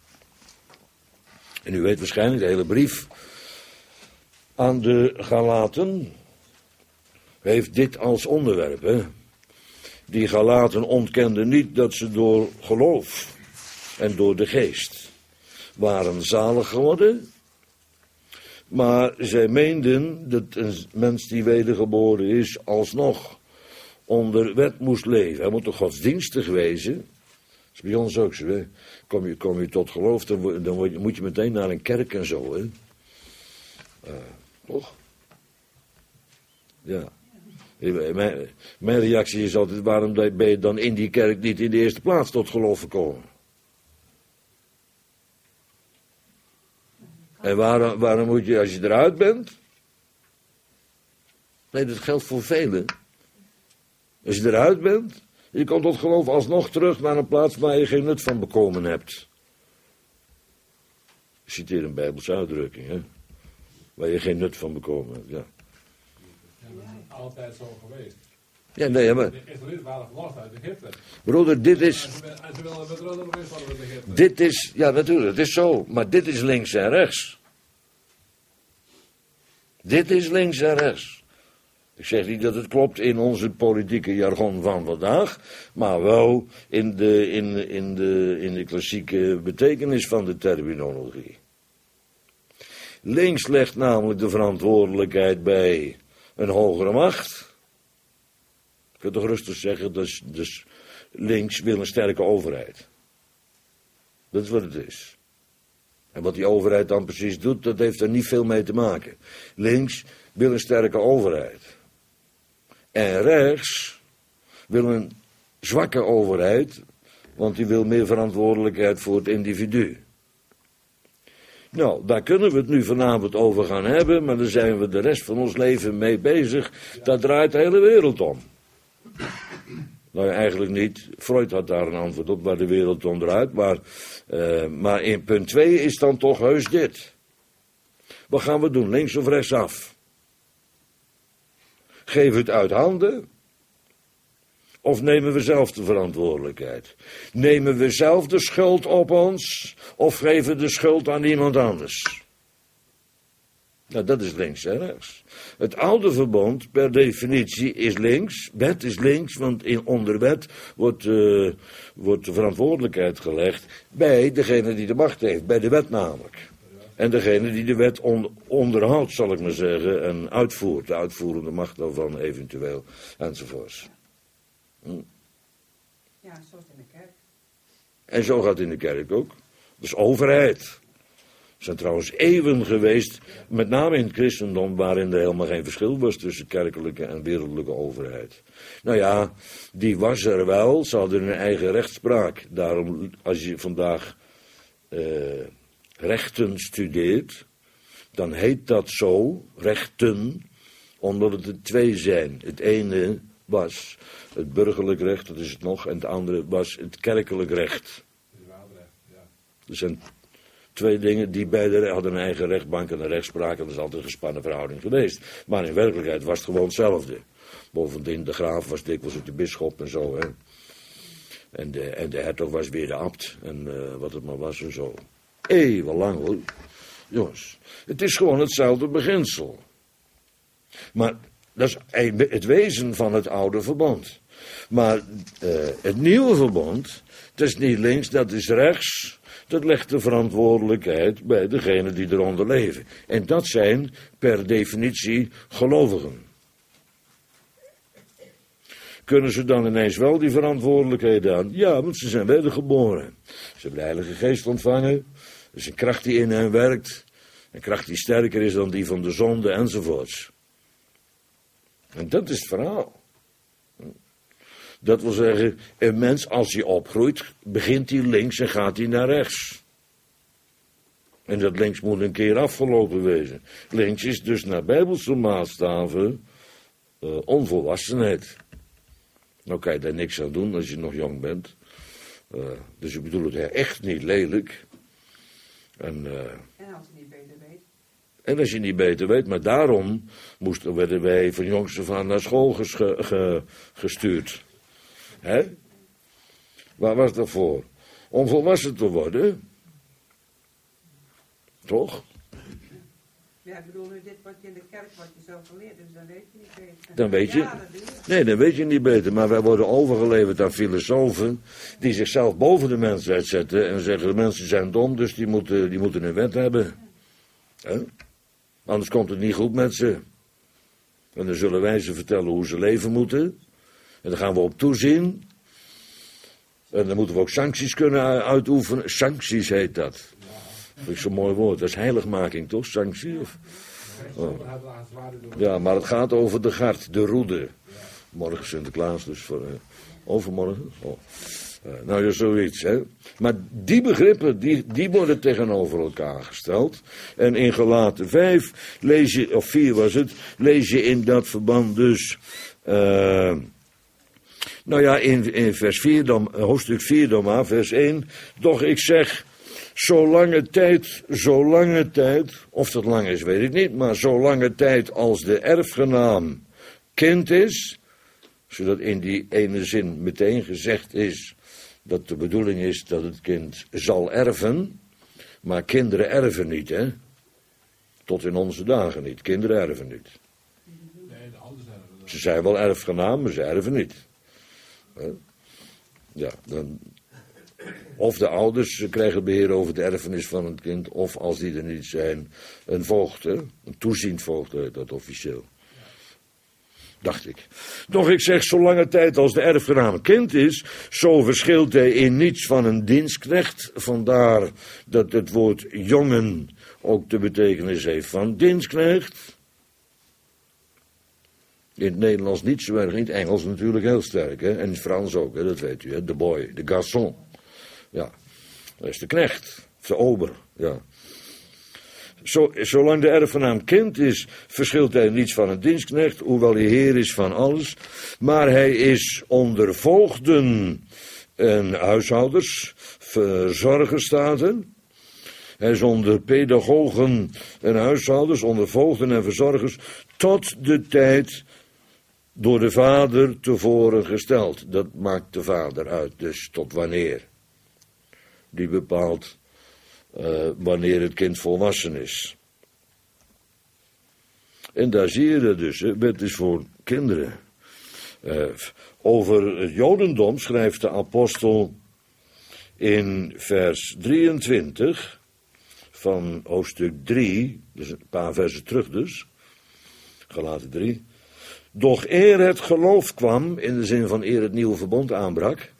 En u weet waarschijnlijk de hele brief aan de Galaten heeft dit als onderwerp. Hè? Die Galaten ontkenden niet dat ze door geloof en door de geest waren zalig geworden. Maar zij meenden dat een mens die wedergeboren is alsnog onder wet moest leven. Hij moet toch godsdienstig wezen. Dat is bij ons ook zo. Hè? Kom je, kom je tot geloof, dan, dan word je, moet je meteen naar een kerk en zo. Hè? Uh, toch? Ja. Mijn, mijn reactie is altijd, waarom ben je dan in die kerk niet in de eerste plaats tot geloof gekomen? En waarom, waarom moet je, als je eruit bent? Nee, dat geldt voor velen. Als je eruit bent, je komt tot geloof alsnog terug naar een plaats waar je geen nut van bekomen hebt. Ik citeer een Bijbelse uitdrukking, hè. Waar je geen nut van bekomen hebt, ja. altijd zo geweest. Ja, nee, maar... De Israëlieten waren verlost uit Egypte. broeder, dit is... En ze, en ze willen met Rudder nog eens van met Egypte. Dit is... Ja, natuurlijk, het is zo. Maar dit is links en rechts. Dit is links en rechts. Ik zeg niet dat het klopt in onze politieke jargon van vandaag, maar wel in de, in, in de, in de klassieke betekenis van de terminologie. Links legt namelijk de verantwoordelijkheid bij een hogere macht. Ik kan toch rustig zeggen, dus, dus links wil een sterke overheid. Dat is wat het is. En wat die overheid dan precies doet, dat heeft er niet veel mee te maken. Links wil een sterke overheid. En rechts wil een zwakke overheid, want die wil meer verantwoordelijkheid voor het individu. Nou, daar kunnen we het nu vanavond over gaan hebben, maar daar zijn we de rest van ons leven mee bezig. Daar draait de hele wereld om. Nou, eigenlijk niet. Freud had daar een antwoord op waar de wereld om draait, maar, uh, maar in punt twee is dan toch heus dit. Wat gaan we doen, links of rechtsaf? Geven we het uit handen? Of nemen we zelf de verantwoordelijkheid? Nemen we zelf de schuld op ons? Of geven we de schuld aan iemand anders? Nou, dat is links en rechts. Het oude verbond, per definitie, is links. Wet is links, want in, onder wet wordt, uh, wordt de verantwoordelijkheid gelegd bij degene die de macht heeft, bij de wet namelijk. En degene die de wet on, onderhoudt, zal ik maar zeggen, en uitvoert, de uitvoerende macht daarvan eventueel, enzovoorts. Hm. Ja, zo is het in de kerk. En zo gaat het in de kerk ook. Dus overheid. Er zijn trouwens eeuwen geweest, met name in het christendom, waarin er helemaal geen verschil was tussen kerkelijke en wereldlijke overheid. Nou ja, die was er wel, ze hadden hun eigen rechtspraak. Daarom, als je vandaag uh, rechten studeert, dan heet dat zo, rechten, omdat het er twee zijn. Het ene was het burgerlijk recht, dat is het nog, en het andere was het kerkelijk recht. Er zijn twee dingen die beide hadden een eigen rechtbank en een rechtspraak, en dat is altijd een gespannen verhouding geweest. Maar in werkelijkheid was het gewoon hetzelfde. Bovendien, de graaf was dikwijls ook de bisschop en zo, hè. En de, en de hertog was weer de abt, en uh, wat het maar was en zo. Eeuwenlang hoor. Jongens, het is gewoon hetzelfde beginsel. Maar dat is het wezen van het oude verbond. Maar uh, het nieuwe verbond, dat is niet links, dat is rechts. Dat legt de verantwoordelijkheid bij degenen die eronder leven. En dat zijn per definitie gelovigen. Kunnen ze dan ineens wel die verantwoordelijkheden aan? Ja, want ze zijn wedergeboren. Ze hebben de Heilige Geest ontvangen. Er is een kracht die in hen werkt. Een kracht die sterker is dan die van de zonde enzovoorts. En dat is het verhaal. Dat wil zeggen, een mens als hij opgroeit, begint hij links en gaat hij naar rechts. En dat links moet een keer afgelopen wezen. Links is dus naar bijbelse maatstaven uh, onvolwassenheid. Nou kan je daar niks aan doen als je nog jong bent. Uh, dus ik bedoel het echt niet lelijk. En, uh, En als je niet beter weet. En als je niet beter weet, maar daarom moesten, werden wij van jongs af aan naar school gesge, ge, gestuurd. Hè? Waar was dat voor? Om volwassen te worden. Toch? Ja, ik bedoel nu dit wat je in de kerk wat je zelf geleerd, dus dan weet je niet beter. Dan weet je. Ja, dat doe je. Nee, dan weet je niet beter. Maar wij worden overgeleverd aan filosofen die zichzelf boven de mensheid zetten en zeggen de mensen zijn dom, dus die moeten, die moeten een wet hebben. Hè? Anders komt het niet goed met ze. En dan zullen wij ze vertellen hoe ze leven moeten. En dan gaan we op toezien. En dan moeten we ook sancties kunnen uitoefenen. Sancties heet dat. Dat vind ik zo'n mooi woord. Dat is heiligmaking, toch? Sanctie? Of? Oh. Ja, maar het gaat over de gard, de roede. Morgen Sinterklaas, dus voor, uh, overmorgen. Oh. Uh, nou ja, zoiets, hè. Maar die begrippen, die, die worden tegenover elkaar gesteld. En in Galaten vijf, lees je, of vier was het, lees je in dat verband dus... Uh, nou ja, in, in vers vier dan, hoofdstuk vier dan maar, vers één. Doch ik zeg, zolange tijd, zolange tijd, of dat lang is weet ik niet, maar zolange tijd als de erfgenaam kind is, zodat in die ene zin meteen gezegd is dat de bedoeling is dat het kind zal erven, maar kinderen erven niet, hè? Tot in onze dagen niet. Kinderen erven niet. Nee, de ouders erven. Ze zijn wel erfgenaam, maar ze erven niet. Ja, dan... Of de ouders krijgen beheer over de erfenis van het kind, of als die er niet zijn, een voogd, hè? Een toeziend voogd heet dat officieel. Dacht ik. Doch ik zeg, zolange tijd als de erfgenaam kind is, zo verschilt hij in niets van een dienstknecht. Vandaar dat het woord jongen ook de betekenis heeft van dienstknecht. In het Nederlands niet zo erg, in het Engels natuurlijk heel sterk, hè? En in het Frans ook, hè? Dat weet u, hè? De boy, de garçon. Ja, dat is de knecht, of de ober, ja. Zo, zolang de erfgenaam kind is, verschilt hij niets van een dienstknecht, hoewel hij heer is van alles. Maar hij is onder voogden en huishouders, verzorgers staat er. Hij is onder pedagogen en huishouders, onder voogden en verzorgers, tot de tijd door de vader tevoren gesteld. Dat maakt de vader uit, dus tot wanneer. Die bepaalt uh, wanneer het kind volwassen is. En daar zie je dat dus, hè? Wet is voor kinderen. Uh, over het Jodendom schrijft de apostel in vers drieëntwintig van hoofdstuk drie, dus een paar versen terug dus, Galaten drie. Doch eer het geloof kwam, in de zin van eer het nieuwe verbond aanbrak,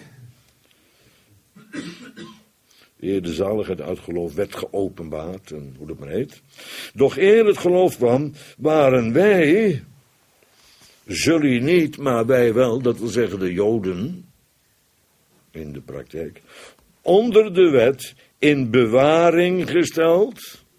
eer de zaligheid uit geloof werd geopenbaard, en hoe dat maar heet. Doch eer het geloof kwam, waren wij, jullie niet, maar wij wel, dat wil zeggen de Joden, in de praktijk, onder de wet in bewaring gesteld.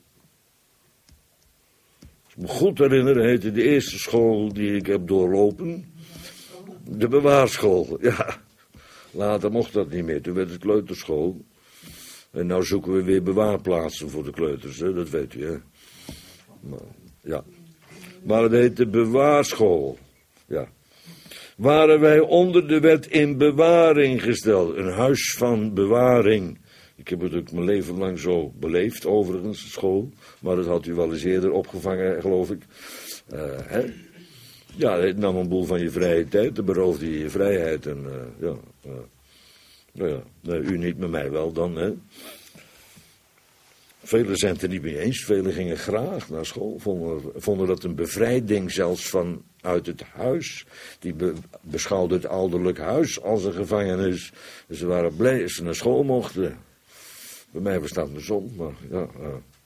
Als ik me goed herinner, heette de eerste school die ik heb doorlopen de bewaarschool. Ja, later mocht dat niet meer, toen werd het kleuterschool. En nou zoeken we weer bewaarplaatsen voor de kleuters, hè? Dat weet u, hè. Maar, ja. Maar het heet de bewaarschool. Ja. Waren wij onder de wet in bewaring gesteld. Een huis van bewaring. Ik heb het ook mijn leven lang zo beleefd, overigens, school. Maar dat had u wel eens eerder opgevangen, geloof ik. Uh, hè? Ja, het nam een boel van je vrije tijd. Dan beroofde je je vrijheid. En, uh, ja, uh, nou ja, nou, u niet, met mij wel dan, hè. Velen zijn het er niet mee eens. Velen gingen graag naar school. Vonden, vonden dat een bevrijding zelfs vanuit het huis. Die be, beschouwden het ouderlijk huis als een gevangenis. En ze waren blij als ze naar school mochten. Bij mij was dat de zon, maar ja. Uh.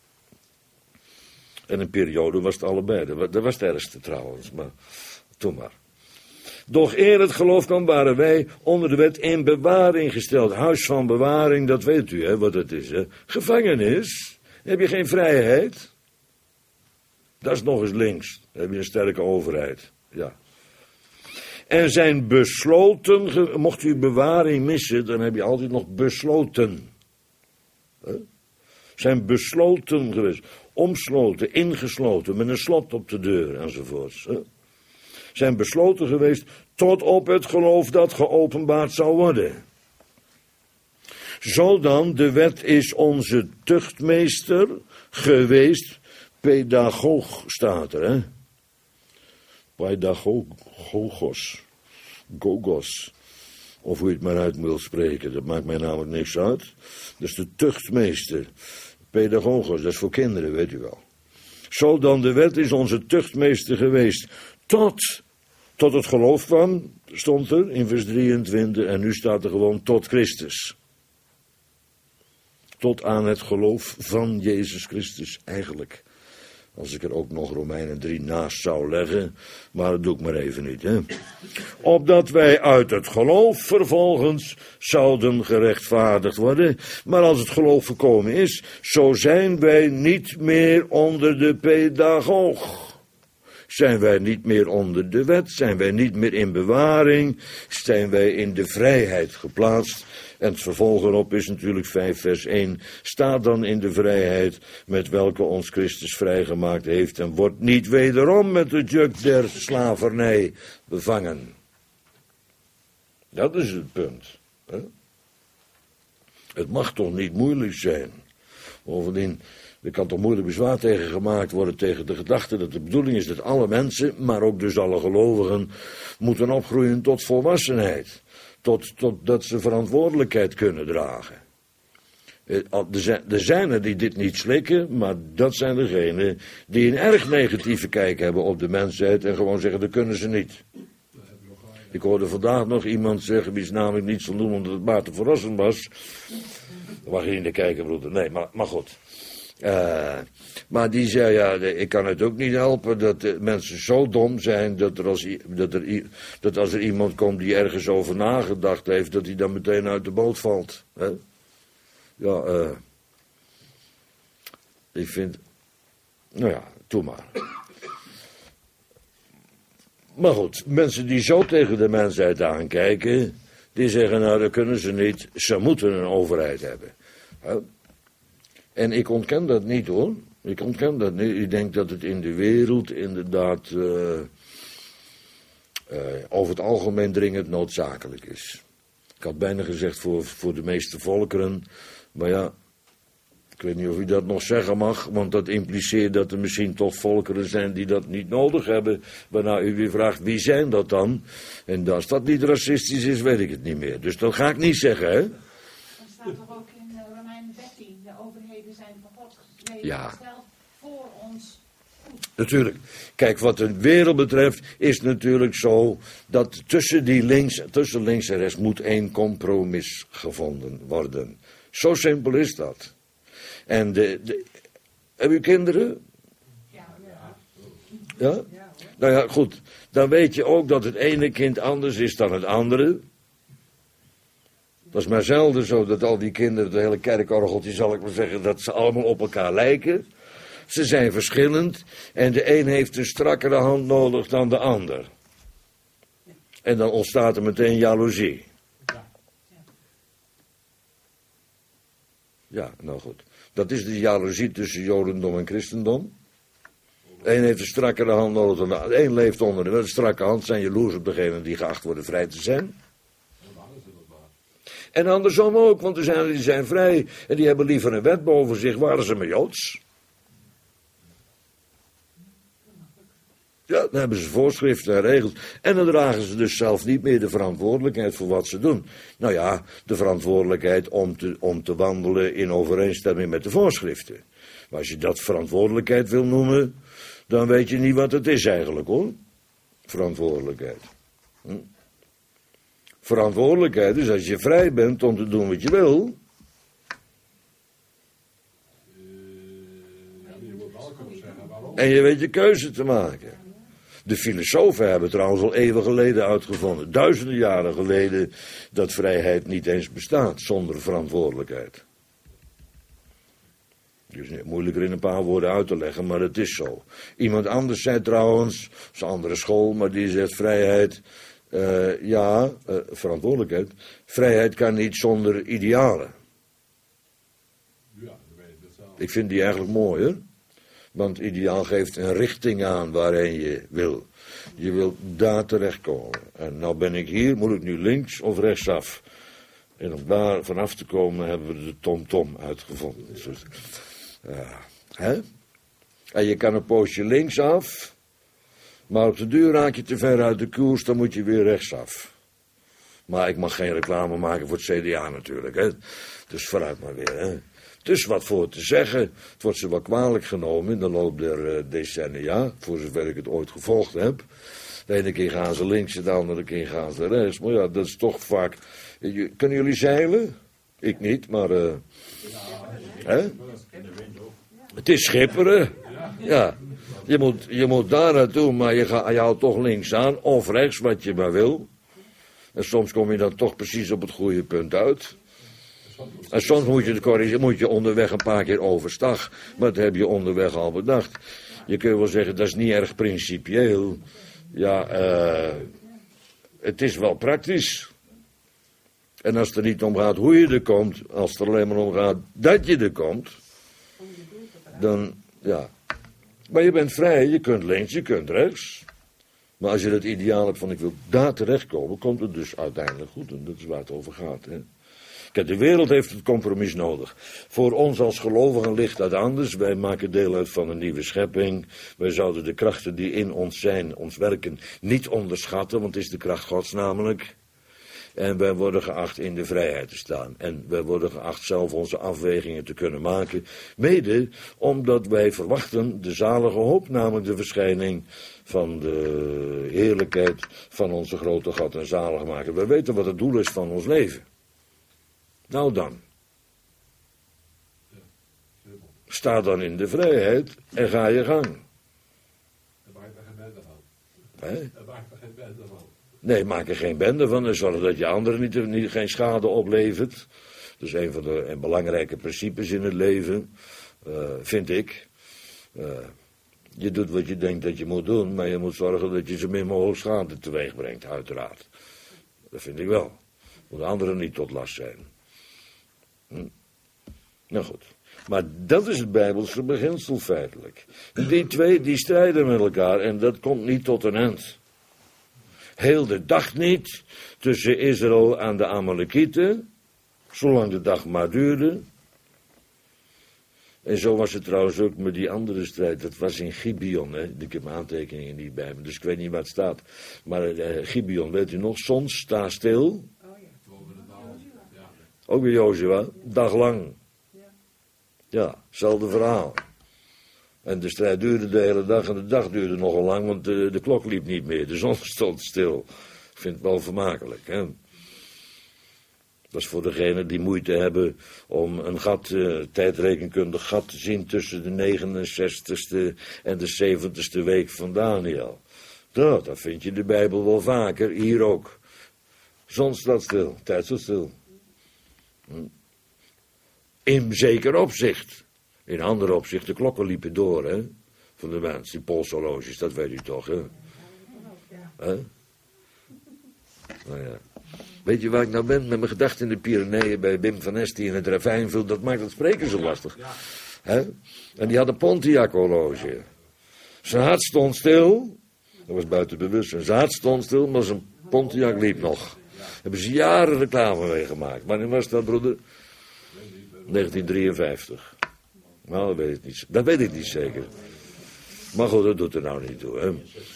En een periode was het allebei. Dat was, dat was het ergste trouwens, maar toen maar. Doch eer het geloof kwam, waren wij onder de wet in bewaring gesteld. Huis van bewaring, dat weet u, hè, wat het is, hè. Gevangenis, heb je geen vrijheid. Dat is nog eens links, dan heb je een sterke overheid, ja. En zijn besloten, mocht u bewaring missen, dan heb je altijd nog besloten. Hè? Zijn besloten geweest, omsloten, ingesloten, met een slot op de deur, enzovoorts, hè? Zijn besloten geweest tot op het geloof dat geopenbaard zou worden. Zodan, de wet is onze tuchtmeester geweest, pedagoog staat er, hè. Pedagogos, gogos, of hoe je het maar uit wil spreken, dat maakt mij namelijk niks uit. Dat is de tuchtmeester, pedagogos, dat is voor kinderen, weet u wel. Zodan, de wet is onze tuchtmeester geweest, tot, tot het geloof kwam, stond er in vers drieëntwintig, en nu staat er gewoon tot Christus. Tot aan het geloof van Jezus Christus, eigenlijk. Als ik er ook nog Romeinen drie naast zou leggen, maar dat doe ik maar even niet, hè. Opdat wij uit het geloof vervolgens zouden gerechtvaardigd worden, maar als het geloof voorkomen is, zo zijn wij niet meer onder de pedagoog. Zijn wij niet meer onder de wet? Zijn wij niet meer in bewaring? Zijn wij in de vrijheid geplaatst? En het vervolg erop is natuurlijk vijf vers één. Sta dan in de vrijheid met welke ons Christus vrijgemaakt heeft en wordt niet wederom met de juk der slavernij bevangen. Dat is het punt. Hè? Het mag toch niet moeilijk zijn. Bovendien, er kan toch moeilijk bezwaar tegen gemaakt worden tegen de gedachte dat de bedoeling is dat alle mensen, maar ook dus alle gelovigen, moeten opgroeien tot volwassenheid. Tot, tot dat ze verantwoordelijkheid kunnen dragen. Er zijn, er zijn er die dit niet slikken, maar dat zijn degenen die een erg negatieve kijk hebben op de mensheid en gewoon zeggen, dat kunnen ze niet. Ik hoorde vandaag nog iemand zeggen, wie is namelijk niet zal noemen omdat het maar te verrassend was. Dat mag je niet naar kijken, broeder. Nee, maar, maar goed. Uh, maar die zei, ja, ik kan het ook niet helpen dat de mensen zo dom zijn dat, er als, dat, er, dat als er iemand komt die ergens over nagedacht heeft, dat hij dan meteen uit de boot valt. Hè? Ja, uh, ik vind, nou ja, doe maar. Maar goed, mensen die zo tegen de mensheid aankijken, die zeggen, nou, dat kunnen ze niet, ze moeten een overheid hebben. Hè? En ik ontken dat niet hoor. Ik ontken dat niet. Ik denk dat het in de wereld inderdaad uh, uh, over het algemeen dringend noodzakelijk is. Ik had bijna gezegd voor, voor de meeste volkeren. Maar ja, ik weet niet of u dat nog zeggen mag. Want dat impliceert dat er misschien toch volkeren zijn die dat niet nodig hebben. Waarna u weer vraagt, wie zijn dat dan? En als dat niet racistisch is, weet ik het niet meer. Dus dat ga ik niet zeggen, hè. Dat staat toch ook in Romeinen dertien. De overheden zijn van God ja. gesteld voor ons goed. Natuurlijk. Kijk, wat de wereld betreft is natuurlijk zo dat tussen, die links, tussen links en rechts moet één compromis gevonden worden. Zo simpel is dat. En de, de hebben u kinderen? Ja, Ja. Ja? Ja, hoor. Nou ja, goed. Dan weet je ook dat het ene kind anders is dan het andere. Dat is maar zelden zo dat al die kinderen, het hele kerkorgeltje zal ik maar zeggen, dat ze allemaal op elkaar lijken. Ze zijn verschillend en de een heeft een strakkere hand nodig dan de ander. En dan ontstaat er meteen jaloezie. Ja, nou goed. Dat is de jaloezie tussen Jodendom en Christendom. De een heeft een strakkere hand nodig dan de ander. De een leeft onder de strakke hand, zijn jaloers op degene die geacht worden vrij te zijn. En andersom ook, want er zijn er die zijn vrij en die hebben liever een wet boven zich, waren ze maar Joods. Ja, dan hebben ze voorschriften en regels. En dan dragen ze dus zelf niet meer de verantwoordelijkheid voor wat ze doen. Nou ja, de verantwoordelijkheid om te, om te wandelen in overeenstemming met de voorschriften. Maar als je dat verantwoordelijkheid wil noemen, dan weet je niet wat het is eigenlijk hoor. Verantwoordelijkheid. Hm? Verantwoordelijkheid is als je vrij bent om te doen wat je wil. En je weet je keuze te maken. De filosofen hebben trouwens al eeuwen geleden uitgevonden, duizenden jaren geleden, dat vrijheid niet eens bestaat zonder verantwoordelijkheid. Het is niet moeilijker in een paar woorden uit te leggen, maar het is zo. Iemand anders zei trouwens, dat is een andere school, maar die zegt vrijheid, uh, ja, uh, verantwoordelijkheid, vrijheid kan niet zonder idealen. Ik vind die eigenlijk mooi, hè? Want ideaal geeft een richting aan waarheen je wil. Je wilt daar terechtkomen. En nou ben ik hier, moet ik nu links of rechtsaf? En om daar vanaf te komen hebben we de tom-tom uitgevonden. Dus, ja, hè? En je kan een poosje linksaf, maar op de duur raak je te ver uit de koers, dan moet je weer rechtsaf. Maar ik mag geen reclame maken voor het C D A natuurlijk, hè? Dus vooruit maar weer, hè? Dus wat voor te zeggen, het wordt ze wel kwalijk genomen in de loop der uh, decennia, voor zover ik het ooit gevolgd heb. De ene keer gaan ze links en de andere keer gaan ze rechts. Maar ja, dat is toch vaak... Kunnen jullie zeilen? Ik niet, maar... Uh, hè? Het is schipperen. Ja, je moet, je moet daar naartoe, maar je, ga, je houdt toch links aan, of rechts, wat je maar wil. En soms kom je dan toch precies op het goede punt uit. En soms moet je, de corrigeren, moet je onderweg een paar keer overstag. Maar dat heb je onderweg al bedacht. Je kunt wel zeggen, dat is niet erg principieel. Ja, uh, het is wel praktisch. En als het er niet om gaat hoe je er komt, als het er alleen maar om gaat dat je er komt, dan, ja. Maar je bent vrij, je kunt links, je kunt rechts. Maar als je het ideaal hebt van ik wil daar terechtkomen, komt het dus uiteindelijk goed. En dat is waar het over gaat, hè. Kijk, de wereld heeft het compromis nodig. Voor ons als gelovigen ligt dat anders. Wij maken deel uit van een nieuwe schepping. Wij zouden de krachten die in ons zijn, ons werken, niet onderschatten. Want het is de kracht Gods namelijk. En wij worden geacht in de vrijheid te staan. En wij worden geacht zelf onze afwegingen te kunnen maken. Mede omdat wij verwachten de zalige hoop, namelijk de verschijning van de heerlijkheid van onze grote God en zaligmaker. Wij weten wat het doel is van ons leven. Nou dan. Sta dan in de vrijheid en ga je gang. Daar maakt er geen bende van. Hè? Daar maakt er geen bende van. Nee, maak er geen bende van en zorg dat je anderen niet, niet, geen schade oplevert. Dat is een van de belangrijke principes in het leven, uh, vind ik. Uh, je doet wat je denkt dat je moet doen, maar je moet zorgen dat je zo min mogelijk schade teweeg brengt, uiteraard. Dat vind ik wel. Moet anderen niet tot last zijn. Hm. Nou goed. Maar dat is het Bijbelse beginsel feitelijk. Die twee die strijden met elkaar en dat komt niet tot een eind. Heel de dag niet tussen Israël en de Amalekieten, zolang de dag maar duurde. En zo was het trouwens ook met die andere strijd. Dat was in Gibeon, hè. Ik heb mijn aantekeningen niet bij me, dus ik weet niet waar het staat. Maar uh, Gibeon, weet u nog? Soms sta stil. Oh ja. Boven de dal. Ja. Ook weer Jozua, daglang. Ja, hetzelfde verhaal. En de strijd duurde de hele dag en de dag duurde nogal lang, want de, de klok liep niet meer. De zon stond stil. Ik vind het wel vermakelijk, hè. Dat is voor degenen die moeite hebben om een gat, uh, tijdrekenkundig gat te zien tussen de negenenzestigste en de zeventigste week van Daniel. Nou, dat vind je in de Bijbel wel vaker, hier ook. Zon staat stil, tijd staat stil. Hm. In zeker opzicht. In andere opzicht, de klokken liepen door, hè. Van de mensen, die polshorloges, dat weet u toch, hè. Hè? Nou ja. Weet je waar ik nou ben? Met mijn gedachten in de Pyreneeën bij Wim van Est die in het ravijn viel. Dat maakt het spreken zo lastig. Hè? En die had een Pontiac horloge. Zijn hart stond stil. Dat was buiten bewustzijn. Zijn hart stond stil, maar zijn Pontiac liep nog. Daar hebben ze jaren reclame mee gemaakt. Wanneer was dat, broeder? negentien drieënvijftig. Nou, dat weet ik niet, dat weet ik niet zeker. Maar goed, dat doet er nou niet toe, hè.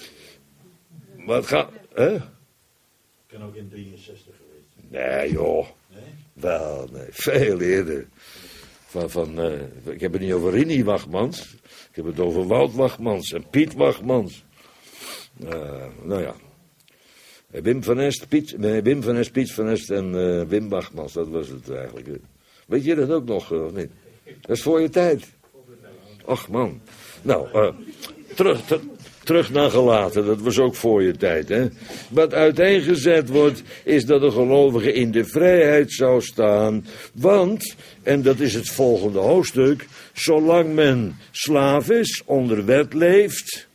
Maar het gaat, hè? Kan ook in drieënzestig geweest. Nee, joh. Nee? Wel, nee, veel eerder. Van, van, uh, ik heb het niet over Rini Wachtmans. Ik heb het over Wout Wachtmans en Piet Wachtmans. Uh, nou ja. Wim van Est, Piet, nee, Wim van Est, Piet van Est en uh, Wim Wachtmans, dat was het eigenlijk. Weet je dat ook nog, of niet? Dat is voor je tijd. Ach man. Nou, uh, terug, ter, terug naar Galaten, dat was ook voor je tijd, hè. Wat uiteengezet wordt, is dat de gelovige in de vrijheid zou staan. Want, en dat is het volgende hoofdstuk, zolang men slaaf is, onder wet leeft,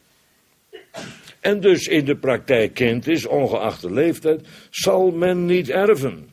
en dus in de praktijk kind is, ongeacht de leeftijd, zal men niet erven.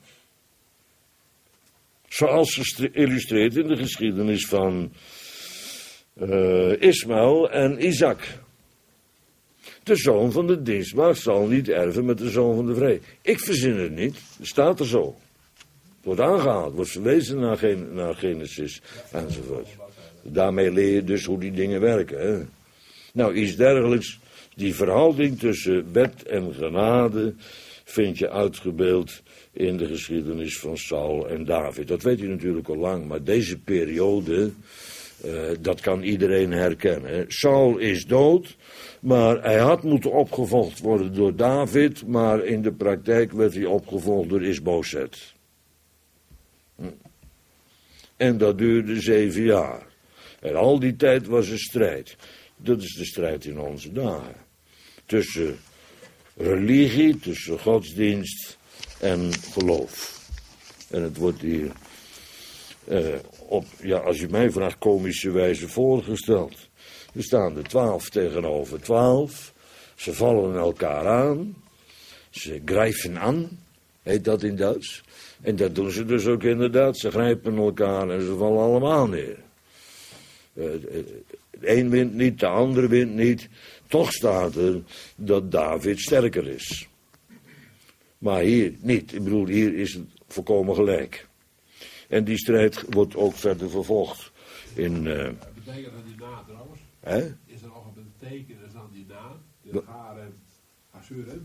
Zoals geïllustreerd in de geschiedenis van uh, Ismaël en Isaac. De zoon van de dienstmaagd zal niet erven met de zoon van de vrede. Ik verzin het niet, het staat er zo. Het wordt aangehaald, wordt verwezen naar, gen, naar Genesis enzovoort. Daarmee leer je dus hoe die dingen werken. Hè? Nou, iets dergelijks, die verhouding tussen wet en genade vind je uitgebeeld in de geschiedenis van Saul en David. Dat weet u natuurlijk al lang, maar deze periode, uh, dat kan iedereen herkennen. Saul is dood, maar hij had moeten opgevolgd worden door David, maar in de praktijk werd hij opgevolgd door Isboset. Hm. En dat duurde zeven jaar. En al die tijd was er strijd. Dat is de strijd in onze dagen. Tussen religie, tussen godsdienst en geloof. En het wordt hier uh, op, ja, als je mij vraagt, komische wijze voorgesteld. Er staan er twaalf tegenover twaalf. Ze vallen elkaar aan. Ze grijpen aan, heet dat in Duits. En dat doen ze dus ook inderdaad. Ze grijpen elkaar en ze vallen allemaal neer. Uh, de een wint niet, de ander wint niet. Toch staat er dat David sterker is. Maar hier niet. Ik bedoel, hier is het volkomen gelijk. En die strijd wordt ook verder vervolgd. In, uh, Wat betekent dat die na trouwens? hè? Is er nog een betekenis aan die na? De Gaar en Assurim?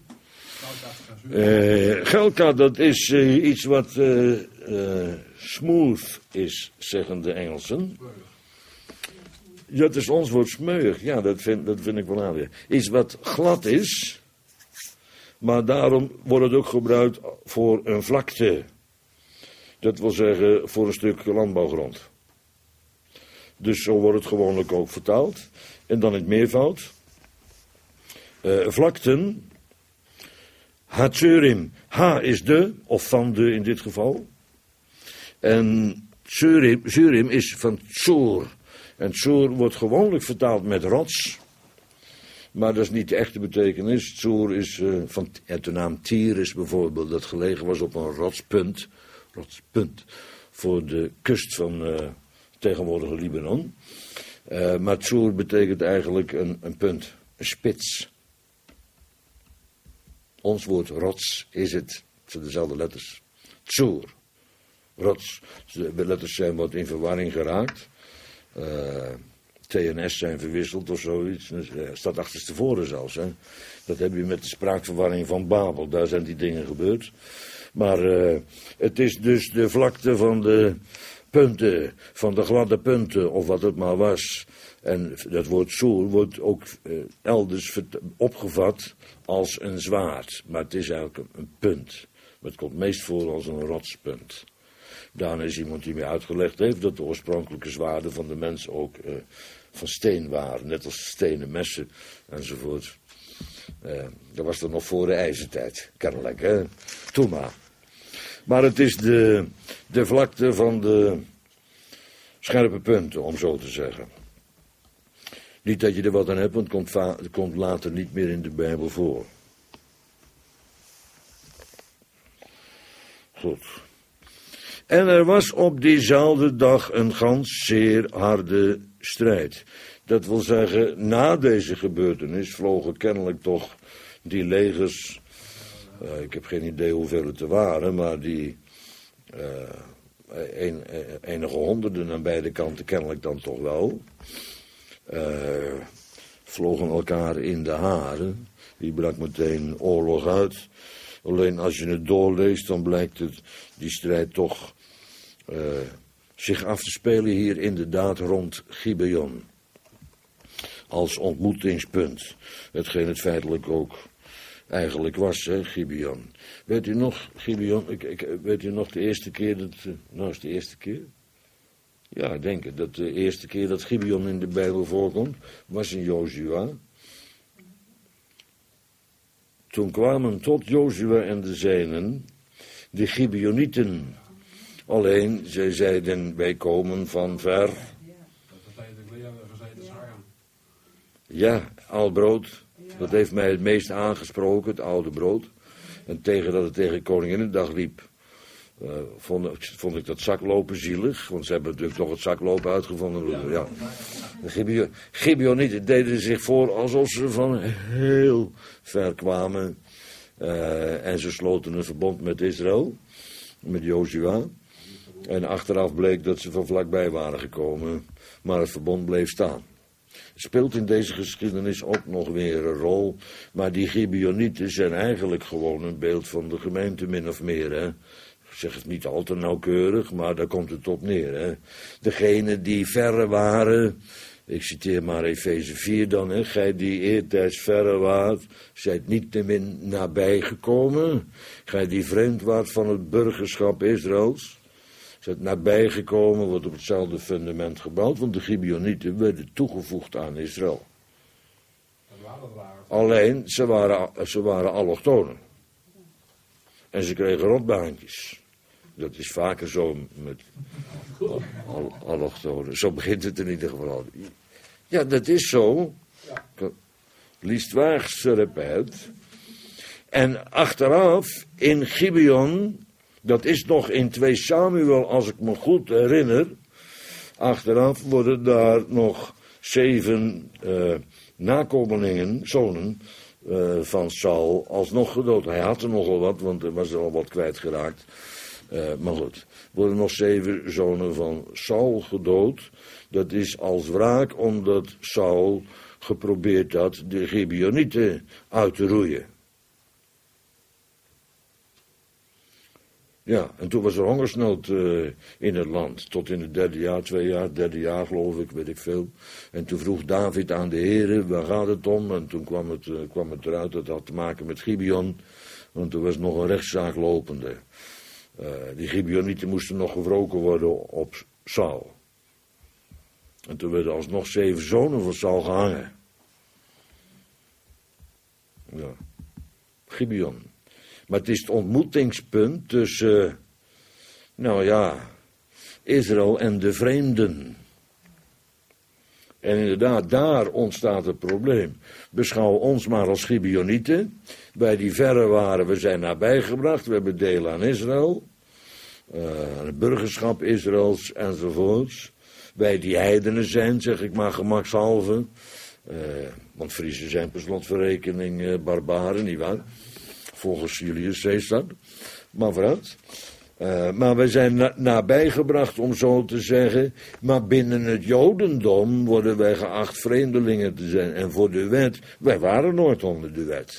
Uh, Gelka, dat is uh, iets wat uh, uh, smooth is, zeggen de Engelsen. Ja, dat is ons woord smeuig. Ja, dat vind, dat vind ik wel aardig. Iets wat glad is, maar daarom wordt het ook gebruikt voor een vlakte. Dat wil zeggen voor een stuk landbouwgrond. Dus zo wordt het gewoonlijk ook vertaald. En dan in het meervoud. Uh, vlakten. Hatsurim. Ha is de, of van de in dit geval. En Surim, Surim is van Tsur. En Tsur wordt gewoonlijk vertaald met rots. Maar dat is niet de echte betekenis. Tsur is uh, van de naam Tyrus bijvoorbeeld, dat gelegen was op een rotspunt. Rotspunt. Voor de kust van uh, tegenwoordige Libanon. Uh, maar Tsur betekent eigenlijk een, een punt, een spits. Ons woord rots is het, het zijn dezelfde letters. Tsur, rots. De letters zijn wat in verwarring geraakt. Uh, T en S zijn verwisseld of zoiets. Dus, uh, staat achterstevoren zelfs. Hè. Dat heb je met de spraakverwarring van Babel. Daar zijn die dingen gebeurd. Maar uh, het is dus de vlakte van de punten, van de gladde punten, of wat het maar was. En dat woord soer wordt ook uh, elders opgevat als een zwaard. Maar het is eigenlijk een, een punt. Maar het komt meest voor als een rotspunt. Daarna is iemand die mij uitgelegd heeft dat de oorspronkelijke zwaarden van de mens ook uh, van steen waren. Net als stenen messen enzovoort. Uh, dat was dan nog voor de ijzertijd, kennelijk, hè. Toen maar. Maar het is de, de vlakte van de scherpe punten, om zo te zeggen. Niet dat je er wat aan hebt, want het komt, va- het komt later niet meer in de Bijbel voor. Goed. En er was op diezelfde dag een gans zeer harde strijd. Dat wil zeggen, na deze gebeurtenis vlogen kennelijk toch die legers, uh, ik heb geen idee hoeveel het er waren, maar die uh, een, enige honderden aan beide kanten kennelijk dan toch wel, uh, vlogen elkaar in de haren. Die brak meteen oorlog uit. Alleen als je het doorleest, dan blijkt het, die strijd toch uh, zich af te spelen hier inderdaad rond Gibeon. Als ontmoetingspunt. Hetgeen het feitelijk ook eigenlijk was, hè, Gibeon. Weet u nog, Gibeon, ik, ik, weet u nog de eerste keer dat, uh, nou is de eerste keer? Ja, ik denk het, dat de eerste keer dat Gibeon in de Bijbel voorkomt, was in Jozua. Toen kwamen tot Jozua en de zijnen de Gibeonieten. Alleen, zij zeiden, wij komen van ver. Ja, oud brood. Dat heeft mij het meest aangesproken, het oude brood. En tegen dat het tegen Koninginnedag liep, uh, vond, vond ik dat zaklopen zielig. Want ze hebben natuurlijk toch het zaklopen uitgevonden. Ja. De Gibeon, Gibeonieten deden zich voor alsof ze van heel ver kwamen. Uh, en ze sloten een verbond met Israël, met Jozua. En achteraf bleek dat ze van vlakbij waren gekomen. Maar het verbond bleef staan. Speelt in deze geschiedenis ook nog weer een rol. Maar die Gibeonieten zijn eigenlijk gewoon een beeld van de gemeente, min of meer. Hè? Ik zeg het niet al te nauwkeurig, maar daar komt het op neer. Hè? Degenen die verre waren, ik citeer maar Efeze vier dan, hè? Gij die eertijds verre waart, zijt niet te min nabij gekomen. Gij die vreemd waart van het burgerschap Israëls. Is nabijgekomen, wordt op hetzelfde fundament gebouwd, want de Gibeonieten werden toegevoegd aan Israël. Alleen, ze waren, ze waren allochtonen. En ze kregen rotbaantjes. Dat is vaker zo met al, allochtonen. Zo begint het in ieder geval. Ja, dat is zo. Liest waar, serpent. En achteraf, in Gibeon, dat is nog in twee Samuel, als ik me goed herinner. Achteraf worden daar nog zeven uh, nakomelingen, zonen, uh, van Saul, alsnog gedood. Hij had er nogal wat, want er was er al wat kwijtgeraakt. Uh, maar goed, worden nog zeven zonen van Saul gedood. Dat is als wraak omdat Saul geprobeerd had de Gibeonieten uit te roeien. Ja, en toen was er hongersnood uh, in het land. Tot in het derde jaar, twee jaar, derde jaar geloof ik, weet ik veel. En toen vroeg David aan de Heere, waar gaat het om? En toen kwam het, uh, kwam het eruit, dat had te maken met Gibeon. Want er was nog een rechtszaak lopende. Uh, die Gibeonieten moesten nog gewroken worden op Saul. En toen werden alsnog zeven zonen van Saul gehangen. Ja, Gibeon. Maar het is het ontmoetingspunt tussen, uh, nou ja, Israël en de vreemden. En inderdaad, daar ontstaat het probleem. Beschouw ons maar als Gibeonieten. Wij die verre waren, we zijn nabijgebracht. We hebben deel aan Israël. Uh, het burgerschap Israëls enzovoorts. Wij die heidenen zijn, zeg ik maar gemakshalve. Uh, want Friesen zijn per slotverrekening uh, barbaren, nietwaar? Volgens Julius Caesar. Maar vooruit. Uh, maar wij zijn na- nabijgebracht, om zo te zeggen. Maar binnen het Jodendom worden wij geacht vreemdelingen te zijn. En voor de wet, wij waren nooit onder de wet.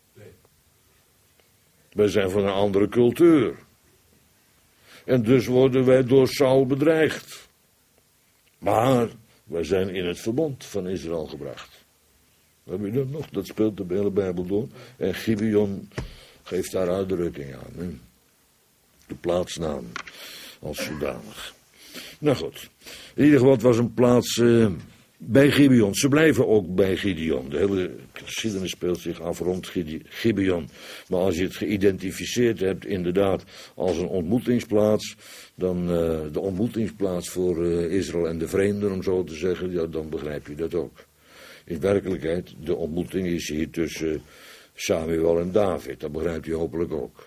Wij zijn van een andere cultuur. En dus worden wij door Saul bedreigd. Maar wij zijn in het verbond van Israël gebracht. Heb je dat nog? Dat speelt de hele Bijbel door. En Gibeon geeft daar uitdrukking aan. Hè? De plaatsnaam als zodanig. Nou goed. In ieder geval, het was een plaats uh, bij Gibeon. Ze blijven ook bij Gideon. De hele geschiedenis speelt zich af rond Gibeon. Maar als je het geïdentificeerd hebt, inderdaad, als een ontmoetingsplaats, dan uh, de ontmoetingsplaats voor uh, Israël en de vreemden, om zo te zeggen, ja, dan begrijp je dat ook. In werkelijkheid, de ontmoeting is hier tussen Samuel en David. Dat begrijpt u hopelijk ook.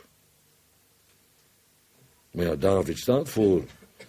Maar ja, David staat voor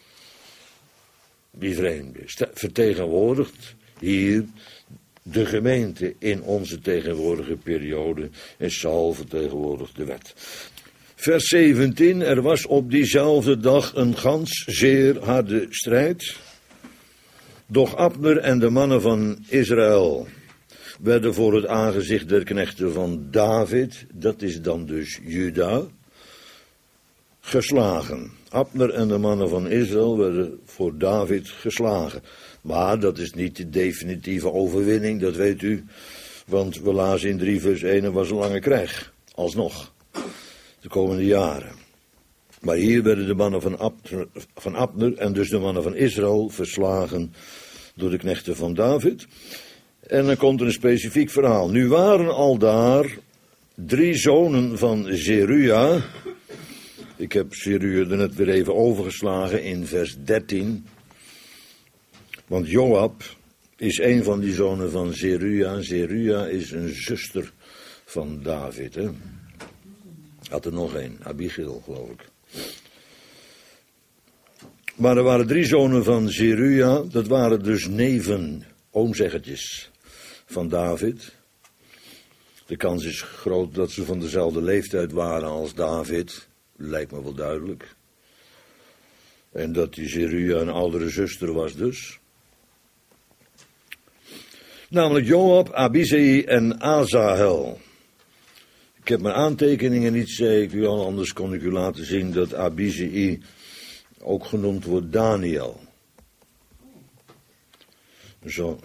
die vreemde. Vertegenwoordigt hier de gemeente in onze tegenwoordige periode. En Saul vertegenwoordigt de wet. Vers zeventien. Er was op diezelfde dag een gans zeer harde strijd. Doch Abner en de mannen van Israël werden voor het aangezicht der knechten van David, dat is dan dus Juda, geslagen. Abner en de mannen van Israël werden voor David geslagen. Maar dat is niet de definitieve overwinning, dat weet u. Want we lazen in drie vers één, er was een lange krijg. Alsnog. De komende jaren. Maar hier werden de mannen van Abner, van Abner en dus de mannen van Israël verslagen door de knechten van David. En dan komt er een specifiek verhaal. Nu waren al daar drie zonen van Zeruja. Ik heb Zeruja er net weer even overgeslagen in vers dertien. Want Joab is een van die zonen van Zeruja. Zeruja is een zuster van David. Hè? Had er nog één, Abigail geloof ik. Maar er waren drie zonen van Zeruja. Dat waren dus neven, oomzeggetjes van David. De kans is groot dat ze van dezelfde leeftijd waren als David. Lijkt me wel duidelijk. En dat die Zeruja een oudere zuster was dus. Namelijk Joab, Abisai en Asahel. Ik heb mijn aantekeningen niet, zei ik u al, anders kon ik u laten zien dat Abisai ook genoemd wordt Daniel. Zo.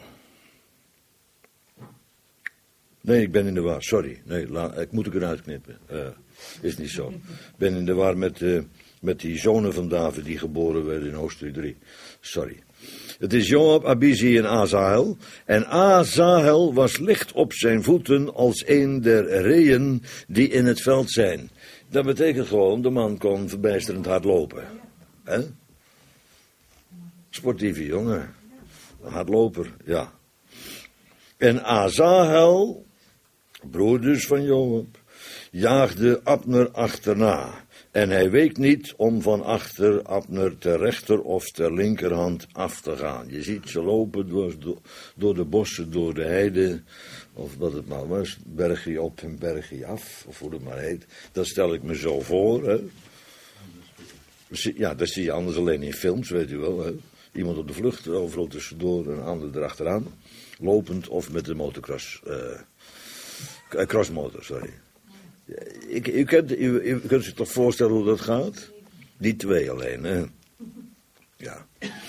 Nee, ik ben in de war, sorry. Nee, la, ik moet ik eruit knippen. Uh, is niet zo. Ik ben in de war met, uh, met die zonen van David die geboren werden in hoofdstuk drie. Sorry. Het is Joab, Abizi en Asahel. En Asahel was licht op zijn voeten als een der reeën die in het veld zijn. Dat betekent gewoon, de man kon verbijsterend hard lopen. Hè? Sportieve jongen. Een hardloper, ja. En Asahel, broer dus van Joab, jaagde Abner achterna. En hij week niet om van achter Abner ter rechter of ter linkerhand af te gaan. Je ziet ze lopen door, door de bossen, door de heide, of wat het maar was, bergje op en bergje af, of hoe het maar heet. Dat stel ik me zo voor, hè. Ja, dat zie je anders alleen in films, weet u wel, hè. Iemand op de vlucht, overal tussendoor, een ander erachteraan. Lopend of met de motocross, uh, crossmotor, sorry. Ik, u, kunt, u, u kunt zich toch voorstellen hoe dat gaat? Die twee alleen, hè? Ja.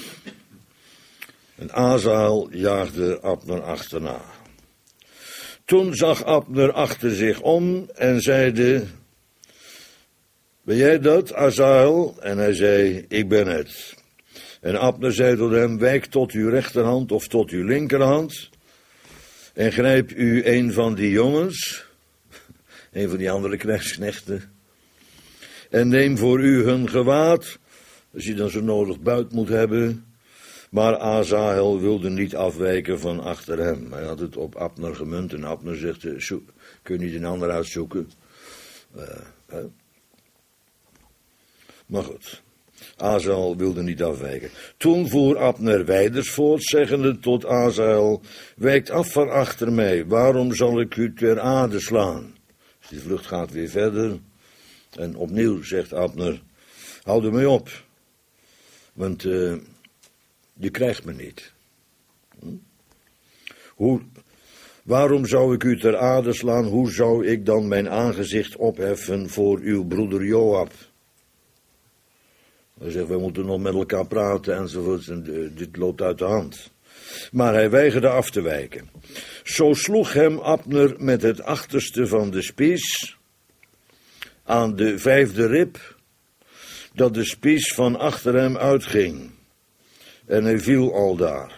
En Asahel jaagde Abner achterna. Toen zag Abner achter zich om en zeide: ben jij dat, Asahel? En hij zei: ik ben het. En Abner zei tot hem: wijk tot uw rechterhand of tot uw linkerhand en grijp u een van die jongens, een van die andere knechtsknechten, en neem voor u hun gewaad, als je dan zo nodig buit moet hebben. Maar Asahel wilde niet afwijken van achter hem. Hij had het op Abner gemunt en Abner zegt: zoek, kun je niet een ander uitzoeken? Uh, uh. Maar goed, Asahel wilde niet afwijken. Toen voer Abner wijders voort, zeggende tot Asahel: wijkt af van achter mij, waarom zal ik u ter aarde slaan? Dus die vlucht gaat weer verder. En opnieuw zegt Abner: houd er mee op, want uh, je krijgt me niet. Hm? Hoe, waarom zou ik u ter aarde slaan? Hoe zou ik dan mijn aangezicht opheffen voor uw broeder Joab? Hij zegt: we moeten nog met elkaar praten enzovoort. En uh, dit loopt uit de hand. Maar hij weigerde af te wijken. Zo sloeg hem Abner met het achterste van de spies aan de vijfde rib, dat de spies van achter hem uitging. En hij viel aldaar.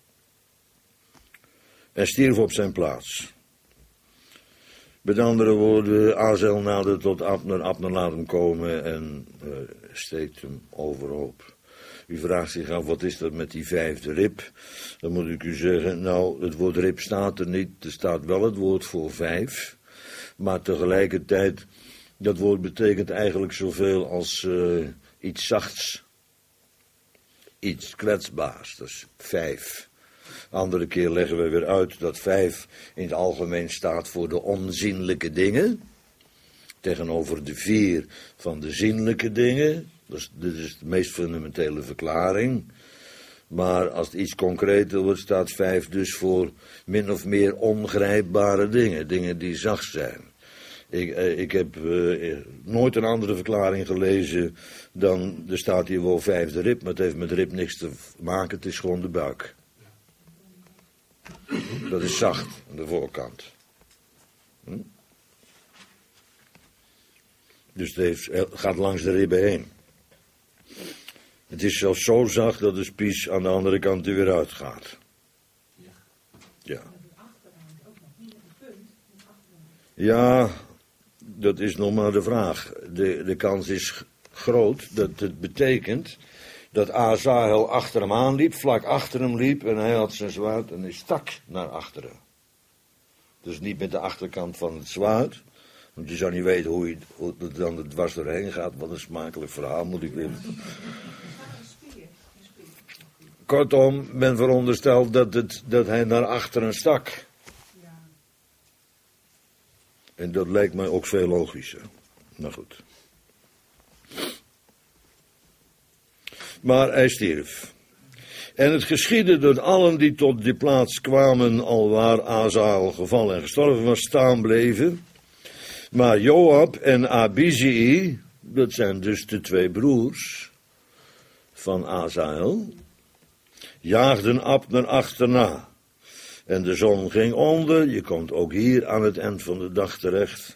En stierf op zijn plaats. Met andere woorden, Asahel naderde tot Abner, Abner laat hem komen en uh, steekt hem overhoop. U vraagt zich af, wat is dat met die vijfde rib? Dan moet ik u zeggen, nou, het woord rib staat er niet, er staat wel het woord voor vijf, maar tegelijkertijd, dat woord betekent eigenlijk zoveel als uh, iets zachts, iets kwetsbaars, dat is vijf. Andere keer leggen we weer uit dat vijf in het algemeen staat voor de onzienlijke dingen, tegenover de vier van de zienlijke dingen. Dus dit is de meest fundamentele verklaring. Maar als het iets concreter wordt, staat vijf dus voor min of meer ongrijpbare dingen, dingen die zacht zijn. Ik, eh, ik heb eh, nooit een andere verklaring gelezen dan, er staat hier wel vijfde rib, maar het heeft met rib niks te maken, het is gewoon de buik. Dat is zacht, aan de voorkant. Hm? Dus het heeft, gaat langs de ribben heen. Het is zelfs zo zacht dat de spies aan de andere kant er weer uitgaat. Ja. Ja, dat is nog maar de vraag. De, de kans is groot dat het betekent dat Asahel achter hem aanliep, vlak achter hem liep, en hij had zijn zwaard en hij stak naar achteren. Dus niet met de achterkant van het zwaard, want je zou niet weten hoe, je, hoe het dan er dwars doorheen gaat. Wat een smakelijk verhaal, moet ik weer. Kortom, men veronderstelt dat, het, dat hij naar achteren stak. En dat lijkt mij ook veel logischer. Nou goed. Maar hij stierf. En het geschiedde dat allen die tot die plaats kwamen, alwaar Asahel gevallen en gestorven was, staan bleven. Maar Joab en Abizi, dat zijn dus de twee broers van Asahel, jaagden Abner achterna. En de zon ging onder, je komt ook hier aan het eind van de dag terecht.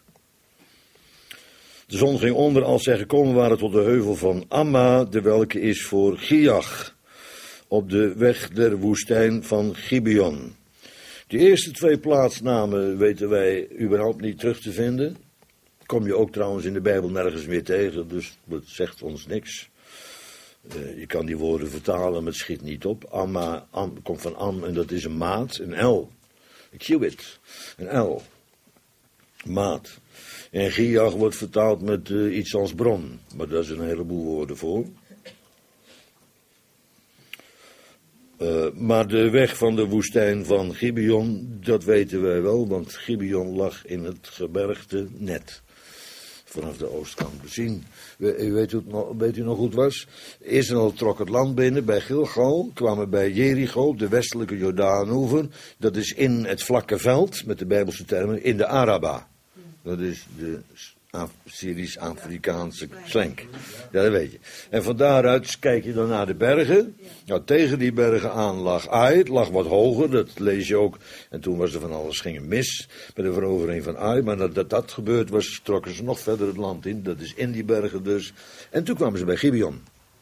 De zon ging onder als zij gekomen waren tot de heuvel van Amma, de welke is voor Giach. op de weg der woestijn van Gibeon. De eerste twee plaatsnamen weten wij überhaupt niet terug te vinden. Kom je ook trouwens in de Bijbel nergens meer tegen, dus dat zegt ons niks. Uh, je kan die woorden vertalen, maar het schiet niet op. Amma, am, komt van am en dat is een maat, een L. Een cubit, een L. Maat. En Giach wordt vertaald met uh, iets als bron, maar daar is een heleboel woorden voor. Uh, maar de weg van de woestijn van Gibeon, dat weten wij wel, want Gibeon lag in het gebergte net. Vanaf de oostkant bezien. U weet, hoe het nog, weet u nog hoe het was? Israël trok het land binnen bij Gilgal, kwamen bij Jericho, de westelijke Jordaanoever. Dat is in het vlakke veld, met de Bijbelse termen, in de Araba. Dat is de Syrisch-Afrikaanse slang. Ja, dat weet je. En van daaruit kijk je dan naar de bergen. Nou, tegen die bergen aan lag Ai, het lag wat hoger, dat lees je ook. En toen was er van alles ging mis met de verovering van Ai. Maar nadat dat gebeurd was, trokken ze nog verder het land in. Dat is in die bergen dus. En toen kwamen ze bij Gibeon.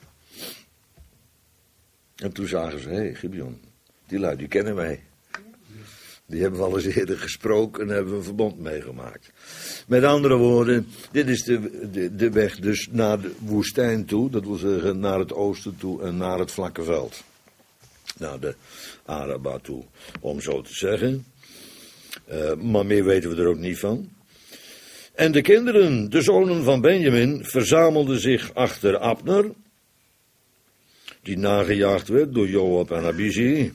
En toen zagen ze, hé, hey, Gibeon, die lui, die kennen wij. Die hebben we al eens eerder gesproken en hebben we een verbond meegemaakt. Met andere woorden, dit is de, de, de weg dus naar de woestijn toe. Dat wil zeggen naar het oosten toe en naar het vlakke veld. Naar de Araba toe, om zo te zeggen. Uh, maar meer weten we er ook niet van. En de kinderen, de zonen van Benjamin, verzamelden zich achter Abner. Die nagejaagd werd door Joab en Abizi.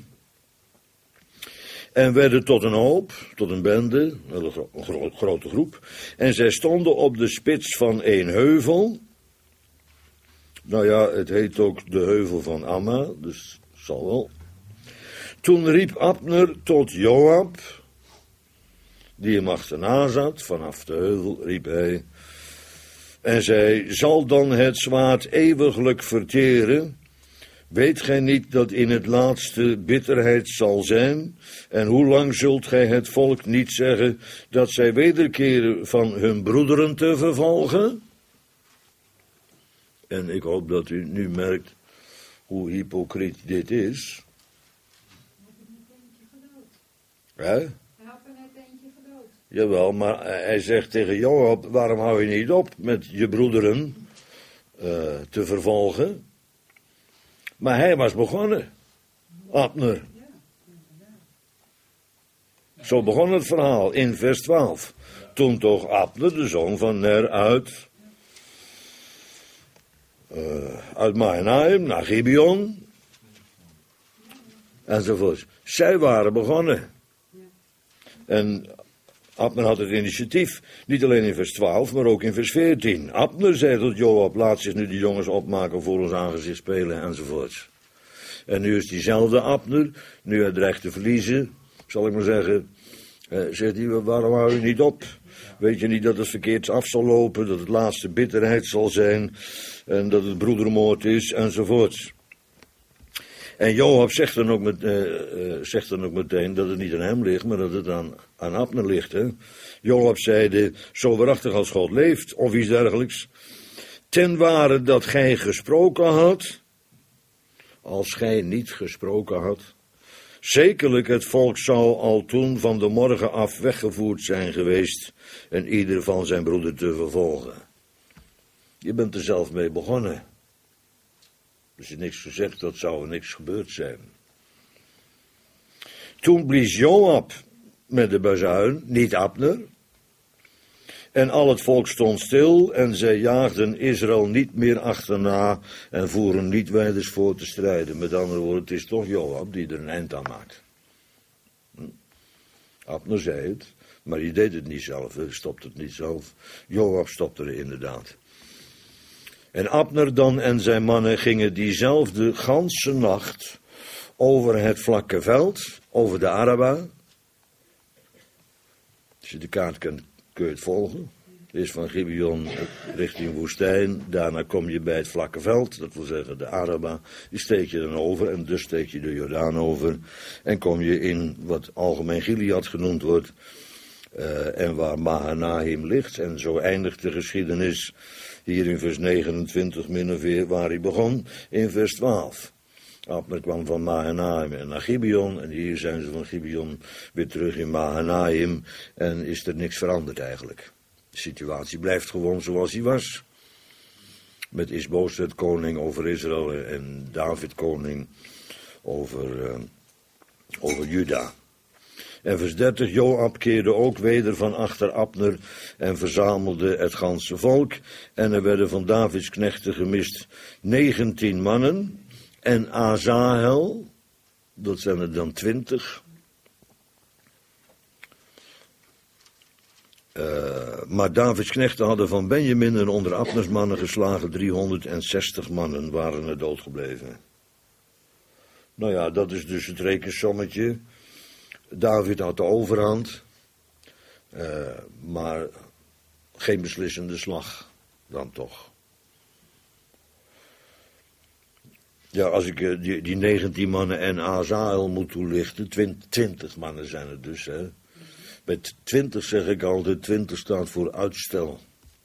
En werden tot een hoop, tot een bende, een gro- gro- grote groep. En zij stonden op de spits van een heuvel. Nou ja, het heet ook de heuvel van Amma, dus zal wel. Toen riep Abner tot Joab, die hem achterna zat, vanaf de heuvel riep hij. En zei, zal dan het zwaard eeuwiglijk verteren? Weet gij niet dat in het laatste bitterheid zal zijn? En hoe lang zult gij het volk niet zeggen dat zij wederkeren van hun broederen te vervolgen? En ik hoop dat u nu merkt hoe hypocriet dit is. Hè? Hij had er net eentje gedood. Jawel, maar hij zegt tegen Joab, waarom hou je niet op met je broederen uh, te vervolgen? Maar hij was begonnen, Abner. Zo begon het verhaal in vers twaalf. Toen toch Abner, de zoon van Ner, uit, uh, uit Mahanaim naar Gibeon, enzovoort. Zij waren begonnen. En Abner had het initiatief, niet alleen in vers twaalf, maar ook in vers veertien. Abner zei tot Joab, laat zich nu de jongens opmaken, voor ons aangezicht spelen, enzovoorts. En nu is diezelfde Abner, nu hij dreigt te verliezen, zal ik maar zeggen, eh, zegt hij, waarom hou je niet op? Weet je niet dat het verkeerd af zal lopen, dat het laatste bitterheid zal zijn, en dat het broedermoord is, enzovoorts. En Joab zegt dan, ook met, uh, uh, zegt dan ook meteen dat het niet aan hem ligt, maar dat het aan, aan Abner ligt. Hè? Joab zeide, zo waarachtig als God leeft, of iets dergelijks. Ten ware dat gij gesproken had, als gij niet gesproken had. Zekerlijk het volk zou al toen van de morgen af weggevoerd zijn geweest en ieder van zijn broeder te vervolgen. Je bent er zelf mee begonnen. Als je niks gezegd had, zou er niks gebeurd zijn. Toen blies Joab met de bazuin, niet Abner. En al het volk stond stil en zij jaagden Israël niet meer achterna en voeren niet wijders voor te strijden. Met andere woorden, het is toch Joab die er een eind aan maakt. Hm? Abner zei het, maar hij deed het niet zelf, hij stopte het niet zelf. Joab stopte er inderdaad. En Abner dan en zijn mannen gingen diezelfde ganse nacht over het vlakke veld, over de Araba. Als je de kaart kent, kun je het volgen. Het is van Gibeon richting woestijn, daarna kom je bij het vlakke veld, dat wil zeggen de Araba. Die steek je dan over en dus steek je de Jordaan over. En kom je in wat algemeen Gilead genoemd wordt, uh, en waar Mahanaim ligt. En zo eindigt de geschiedenis hier in vers negenentwintig min of meer waar hij begon, in vers twaalf. Abner kwam van Mahanaim en naar Gibeon. En hier zijn ze van Gibeon weer terug in Mahanaim. En is er niks veranderd eigenlijk. De situatie blijft gewoon zoals die was. Met Isboset koning over Israël en David koning over, uh, over Juda. En vers dertig, Joab keerde ook weder van achter Abner en verzamelde het ganse volk. En er werden van Davids knechten gemist negentien mannen. En Asahel, dat zijn er dan twintig. Uh, maar Davids knechten hadden van Benjamin en onder Abners mannen geslagen driehonderdzestig mannen waren er doodgebleven. Nou ja, dat is dus het rekensommetje. David had de overhand, uh, maar geen beslissende slag dan toch. Ja, als ik uh, die, die negentien mannen en Asahel moet toelichten, twintig mannen zijn het dus, hè. Met twintig zeg ik altijd, twintig staat voor uitstel.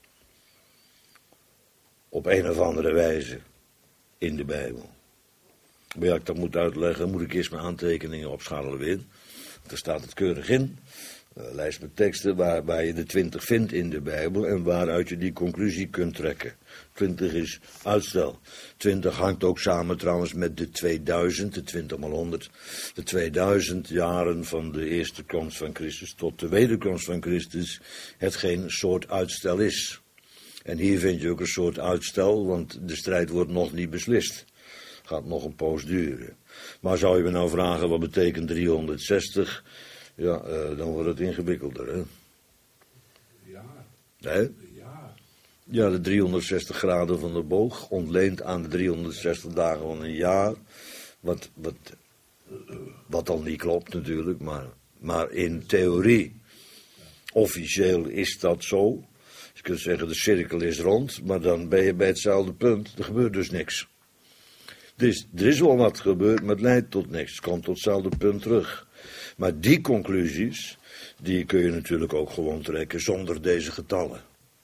Op een of andere wijze in de Bijbel. Maar ja, ik dat moet uitleggen, moet ik eerst mijn aantekeningen opschalen weer. Daar staat het keurig in. Een lijst met teksten waar, waar je de twintig vindt in de Bijbel en waaruit je die conclusie kunt trekken. twintig is uitstel. twintig hangt ook samen trouwens met de tweeduizend, de twintig maal honderd. De tweeduizend jaren van de eerste komst van Christus tot de wederkomst van Christus. Hetgeen een soort uitstel is. En hier vind je ook een soort uitstel, want de strijd wordt nog niet beslist. Gaat nog een poos duren. Maar zou je me nou vragen, wat betekent driehonderdzestig? Ja, uh, dan wordt het ingewikkelder, hè? Ja. Hè? Ja. Ja, de driehonderdzestig graden van de boog, ontleend aan de driehonderdzestig dagen van een jaar. Wat, wat, wat al niet klopt natuurlijk, maar, maar in theorie, officieel is dat zo. Je kunt zeggen, de cirkel is rond, maar dan ben je bij hetzelfde punt. Er gebeurt dus niks. Dus er is wel wat gebeurd, maar het leidt tot niks. Het komt tot hetzelfde punt terug. Maar die conclusies, die kun je natuurlijk ook gewoon trekken zonder deze getallen.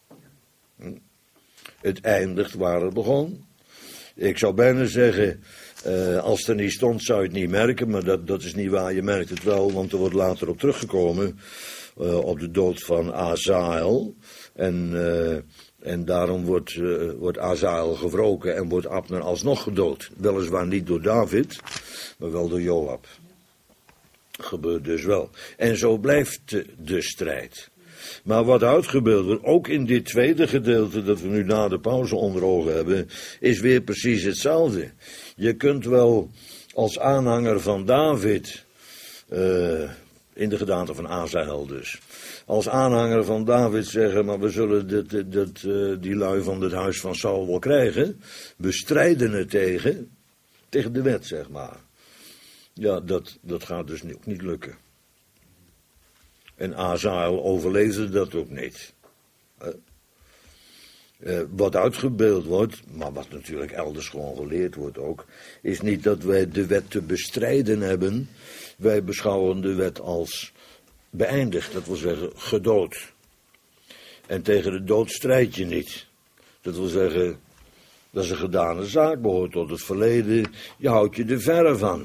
Hm? Het eindigt waar het begon. Ik zou bijna zeggen, uh, als het er niet stond zou je het niet merken, maar dat, dat is niet waar. Je merkt het wel, want er wordt later op teruggekomen uh, op de dood van Asahel. En... Uh, En daarom wordt, uh, wordt Asahel gewroken en wordt Abner alsnog gedood. Weliswaar niet door David, maar wel door Joab. Gebeurt dus wel. En zo blijft de, de strijd. Maar wat uitgebeeld wordt, ook in dit tweede gedeelte dat we nu na de pauze onder ogen hebben, is weer precies hetzelfde. Je kunt wel als aanhanger van David, uh, in de gedaante van Asahel dus, als aanhanger van David zeggen, maar we zullen dit, dit, dit, uh, die lui van het huis van Saul wel krijgen. We strijden er tegen, tegen de wet zeg maar. Ja, dat, dat gaat dus ook niet lukken. En Asahel overleefde dat ook niet. Uh, uh, wat uitgebeeld wordt, maar wat natuurlijk elders gewoon geleerd wordt ook, is niet dat wij de wet te bestrijden hebben. Wij beschouwen de wet als beëindigd, dat wil zeggen gedood. En tegen de dood strijd je niet. Dat wil zeggen, dat is een gedane zaak, behoort tot het verleden. Je houdt je er verre van.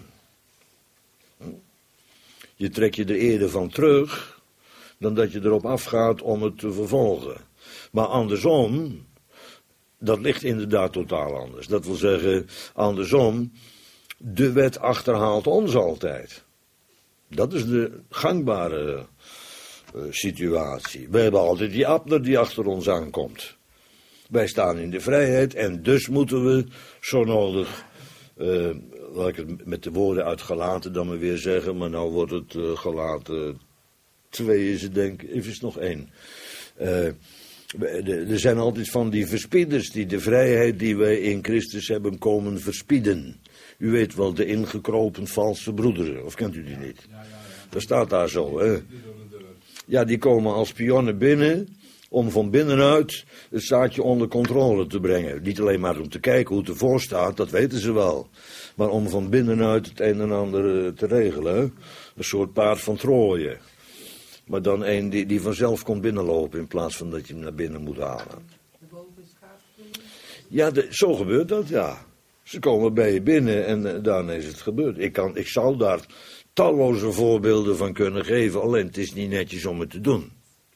Je trekt je er eerder van terug, dan dat je erop afgaat om het te vervolgen. Maar andersom, dat ligt inderdaad totaal anders. Dat wil zeggen, andersom, de wet achterhaalt ons altijd. Dat is de gangbare uh, situatie. We hebben altijd die Abner die achter ons aankomt. Wij staan in de vrijheid en dus moeten we zo nodig, uh, laat ik het met de woorden uit Galaten dan maar weer zeggen, maar nou wordt het uh, Galaten twee is het denk ik, even is nog één. Uh, er zijn altijd van die verspieders die de vrijheid die wij in Christus hebben komen verspieden. U weet wel, de ingekropen valse broederen, of kent u die niet? Ja, ja, ja. Dat staat daar zo, hè. Ja, die komen als spionnen binnen om van binnenuit het zaadje onder controle te brengen. Niet alleen maar om te kijken hoe het ervoor staat, dat weten ze wel. Maar om van binnenuit het een en ander te regelen. Hè? Een soort paard van Troje. Maar dan een die, die vanzelf komt binnenlopen in plaats van dat je hem naar binnen moet halen. De boven schaap. Ja, de, zo gebeurt dat, ja. Ze komen bij je binnen en uh, daarna is het gebeurd. Ik, kan, ik zou daar talloze voorbeelden van kunnen geven, alleen het is niet netjes om het te doen.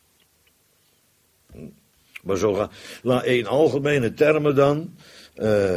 Maar zo ga, la, in algemene termen dan, uh,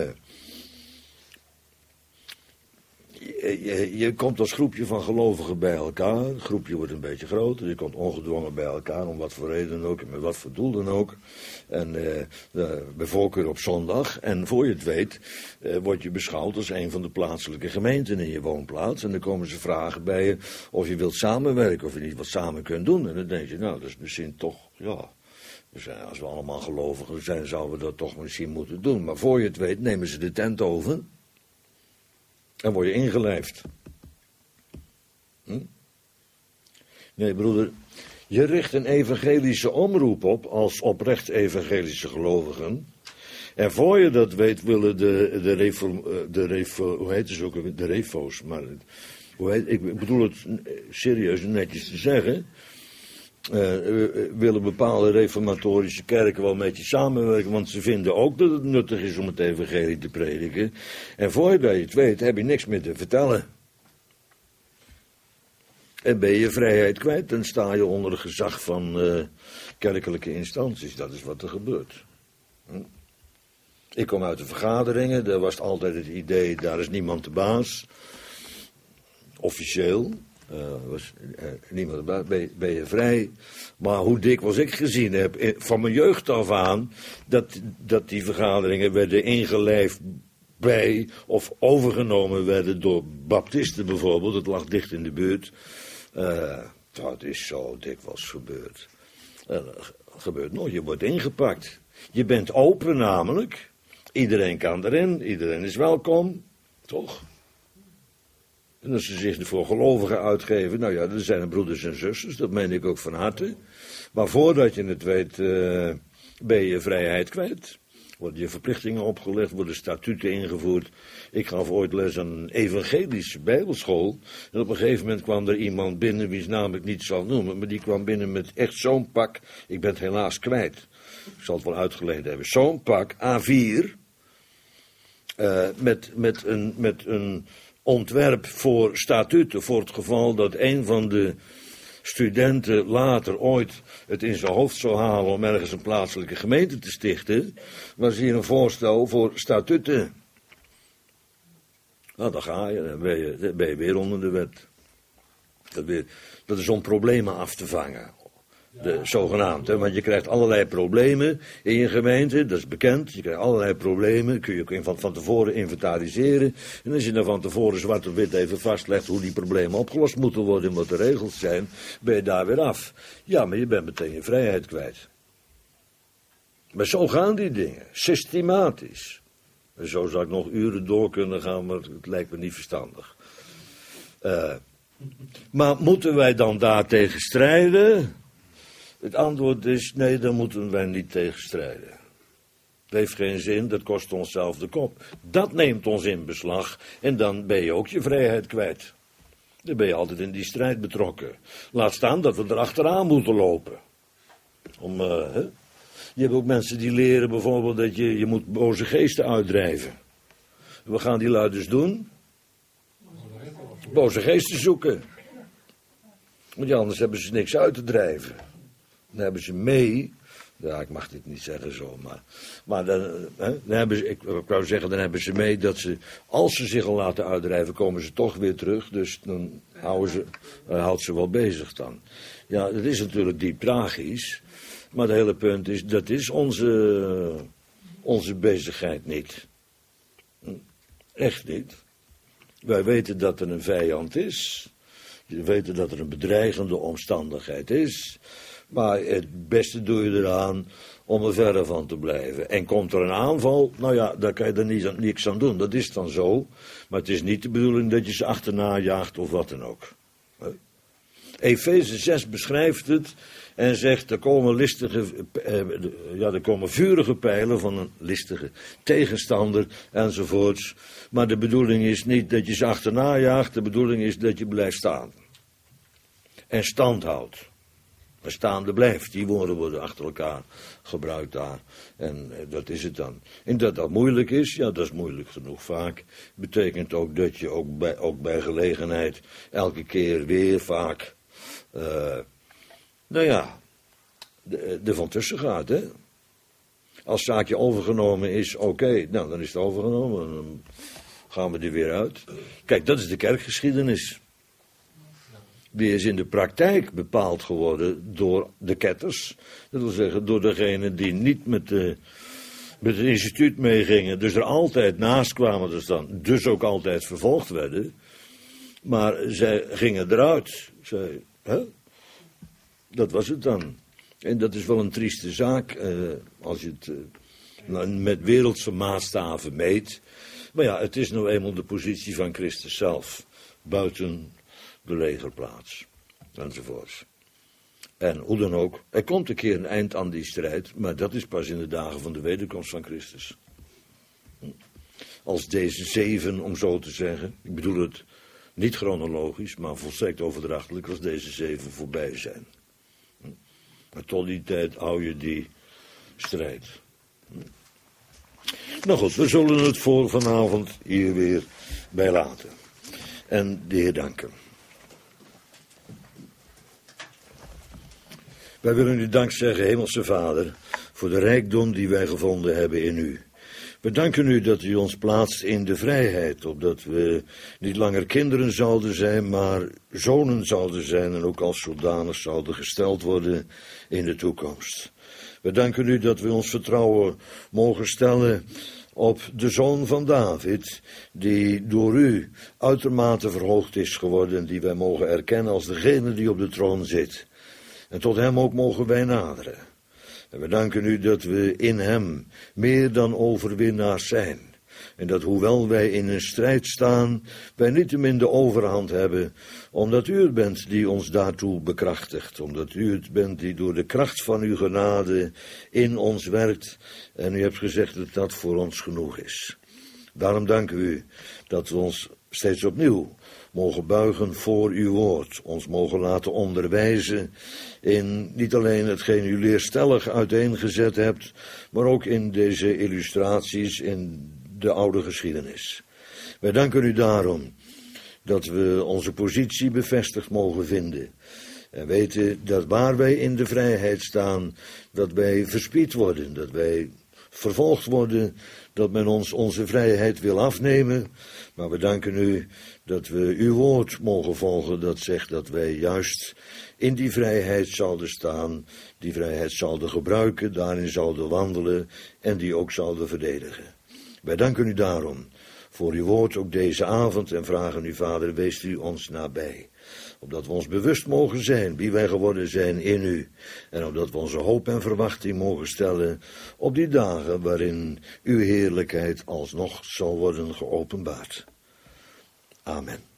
je, je, je komt als groepje van gelovigen bij elkaar, het groepje wordt een beetje groter, je komt ongedwongen bij elkaar, om wat voor reden dan ook, en met wat voor doel dan ook, en uh, uh, bij voorkeur op zondag, en voor je het weet, uh, word je beschouwd als een van de plaatselijke gemeenten in je woonplaats, en dan komen ze vragen bij je of je wilt samenwerken, of je niet wat samen kunt doen, en dan denk je, nou, dat is misschien toch, ja... We zijn, als we allemaal gelovigen zijn, zouden we dat toch misschien moeten doen. Maar voor je het weet, nemen ze de tent over. En word je ingelijfd. Hm? Nee, broeder. Je richt een evangelische omroep op als oprecht evangelische gelovigen. En voor je dat weet, willen de, de, reform, de refo, hoe heet het ook, de refo's, maar hoe heet, ik bedoel het serieus en netjes te zeggen. Uh, willen bepaalde reformatorische kerken wel met je samenwerken, want ze vinden ook dat het nuttig is om het evangelie te prediken. En voordat je het weet, heb je niks meer te vertellen. En ben je vrijheid kwijt, dan sta je onder het gezag van uh, kerkelijke instanties. Dat is wat er gebeurt. Hm? Ik kom uit de vergaderingen, daar was altijd het idee, daar is niemand de baas. Officieel. Uh, was, uh, niemand ben, ben, ben je vrij. Maar hoe dikwijls ik gezien heb, in, van mijn jeugd af aan, dat, dat die vergaderingen werden ingelijfd bij, of overgenomen werden door baptisten bijvoorbeeld, het lag dicht in de buurt. Uh, dat is zo dikwijls gebeurd. Uh, gebeurt nooit, je wordt ingepakt. Je bent open namelijk, iedereen kan erin, iedereen is welkom, toch? En als ze zich voor gelovigen uitgeven, nou ja, dat zijn er broeders en zusters, dat meen ik ook van harte. Maar voordat je het weet, uh, ben je je vrijheid kwijt. Worden je verplichtingen opgelegd, worden statuten ingevoerd. Ik gaf ooit les aan een evangelische bijbelschool. En op een gegeven moment kwam er iemand binnen, wiens naam ik niet zal noemen, maar die kwam binnen met echt zo'n pak, ik ben het helaas kwijt. Ik zal het wel uitgeleend hebben. Zo'n pak, A vier, uh, met, met een... Met een ontwerp voor statuten, voor het geval dat een van de studenten later ooit het in zijn hoofd zou halen om ergens een plaatselijke gemeente te stichten, was hier een voorstel voor statuten. Nou, dan ga je, dan ben je, dan ben je weer onder de wet. Dat, weer, dat is om problemen af te vangen. De, zogenaamd, hè? Want je krijgt allerlei problemen in je gemeente, dat is bekend. Je krijgt allerlei problemen, kun je van, van tevoren inventariseren. En als je dan van tevoren zwart op wit even vastlegt hoe die problemen opgelost moeten worden en wat de regels zijn, ben je daar weer af. Ja, maar je bent meteen je vrijheid kwijt. Maar zo gaan die dingen, systematisch. En zo zou ik nog uren door kunnen gaan, maar het lijkt me niet verstandig. Uh, maar moeten wij dan daartegen strijden? Het antwoord is, nee, daar moeten wij niet tegen strijden. Het heeft geen zin, dat kost onszelf de kop. Dat neemt ons in beslag en dan ben je ook je vrijheid kwijt. Dan ben je altijd in die strijd betrokken. Laat staan dat we erachteraan moeten lopen. Om, uh, hè? Je hebt ook mensen die leren bijvoorbeeld dat je, je moet boze geesten uitdrijven. We gaan die lui dus doen. Boze geesten zoeken. Want ja, anders hebben ze niks uit te drijven. Dan hebben ze mee, ja, ik mag dit niet zeggen zo, maar, maar dan, hè, dan hebben ze, ik, ik wou zeggen, dan hebben ze mee dat ze, als ze zich al laten uitdrijven, komen ze toch weer terug, dus dan houden ze, uh, houdt ze wel bezig dan. Ja, dat is natuurlijk diep tragisch, maar het hele punt is, dat is onze, onze bezigheid niet. Echt niet. Wij weten dat er een vijand is, we weten dat er een bedreigende omstandigheid is. Maar het beste doe je eraan om er verder van te blijven. En komt er een aanval, nou ja, daar kan je er niet, niks aan doen. Dat is dan zo. Maar het is niet de bedoeling dat je ze achterna jaagt of wat dan ook. Efeze zes beschrijft het en zegt, er komen listige, eh, ja, er komen vurige pijlen van een listige tegenstander enzovoorts. Maar de bedoeling is niet dat je ze achterna jaagt, de bedoeling is dat je blijft staan. En stand houdt. maar staande blijft. Die woorden worden achter elkaar gebruikt daar. En eh, dat is het dan. En dat dat moeilijk is, ja, dat is moeilijk genoeg vaak. Betekent ook dat je ook bij, ook bij gelegenheid elke keer weer vaak, uh, nou ja, er van tussen gaat, hè. Als zaakje overgenomen is, oké, okay, nou, dan is het overgenomen. Dan gaan we er weer uit. Kijk, dat is de kerkgeschiedenis. Die is in de praktijk bepaald geworden door de ketters. Dat wil zeggen, door degenen die niet met, de, met het instituut meegingen. Dus er altijd naast kwamen te staan. Dus ook altijd vervolgd werden. Maar zij gingen eruit. Zij, hè? Dat was het dan. En dat is wel een trieste zaak. Eh, als je het eh, met wereldse maatstaven meet. Maar ja, het is nou eenmaal de positie van Christus zelf. Buiten de legerplaats. Enzovoorts. En hoe dan ook. Er komt een keer een eind aan die strijd. Maar dat is pas in de dagen van de wederkomst van Christus. Als deze zeven, om zo te zeggen. Ik bedoel het niet chronologisch, maar volstrekt overdrachtelijk. Als deze zeven voorbij zijn. Maar tot die tijd hou je die strijd. Nou goed, we zullen het voor vanavond hier weer bij laten. En de Heer danken. Wij willen u dank zeggen, Hemelse Vader, voor de rijkdom die wij gevonden hebben in u. We danken u dat u ons plaatst in de vrijheid, opdat we niet langer kinderen zouden zijn, maar zonen zouden zijn en ook als zodanig zouden gesteld worden in de toekomst. We danken u dat we ons vertrouwen mogen stellen op de Zoon van David, die door u uitermate verhoogd is geworden en die wij mogen erkennen als degene die op de troon zit. En tot hem ook mogen wij naderen. En we danken u dat we in hem meer dan overwinnaars zijn. En dat hoewel wij in een strijd staan, wij niettemin de overhand hebben, omdat u het bent die ons daartoe bekrachtigt. Omdat u het bent die door de kracht van uw genade in ons werkt. En u hebt gezegd dat dat voor ons genoeg is. Daarom danken we u dat we ons steeds opnieuw mogen buigen voor uw woord, ons mogen laten onderwijzen in niet alleen hetgeen u leerstellig uiteengezet hebt, maar ook in deze illustraties in de oude geschiedenis. Wij danken u daarom dat we onze positie bevestigd mogen vinden en weten dat waar wij in de vrijheid staan, dat wij verspied worden, dat wij vervolgd worden, dat men ons onze vrijheid wil afnemen. Maar we danken u dat we uw woord mogen volgen, dat zegt dat wij juist in die vrijheid zouden staan, die vrijheid zouden gebruiken, daarin zouden wandelen en die ook zouden verdedigen. Wij danken u daarom voor uw woord ook deze avond en vragen u, Vader, wees u ons nabij. Opdat we ons bewust mogen zijn wie wij geworden zijn in u. En opdat we onze hoop en verwachting mogen stellen op die dagen waarin uw heerlijkheid alsnog zal worden geopenbaard. Amen.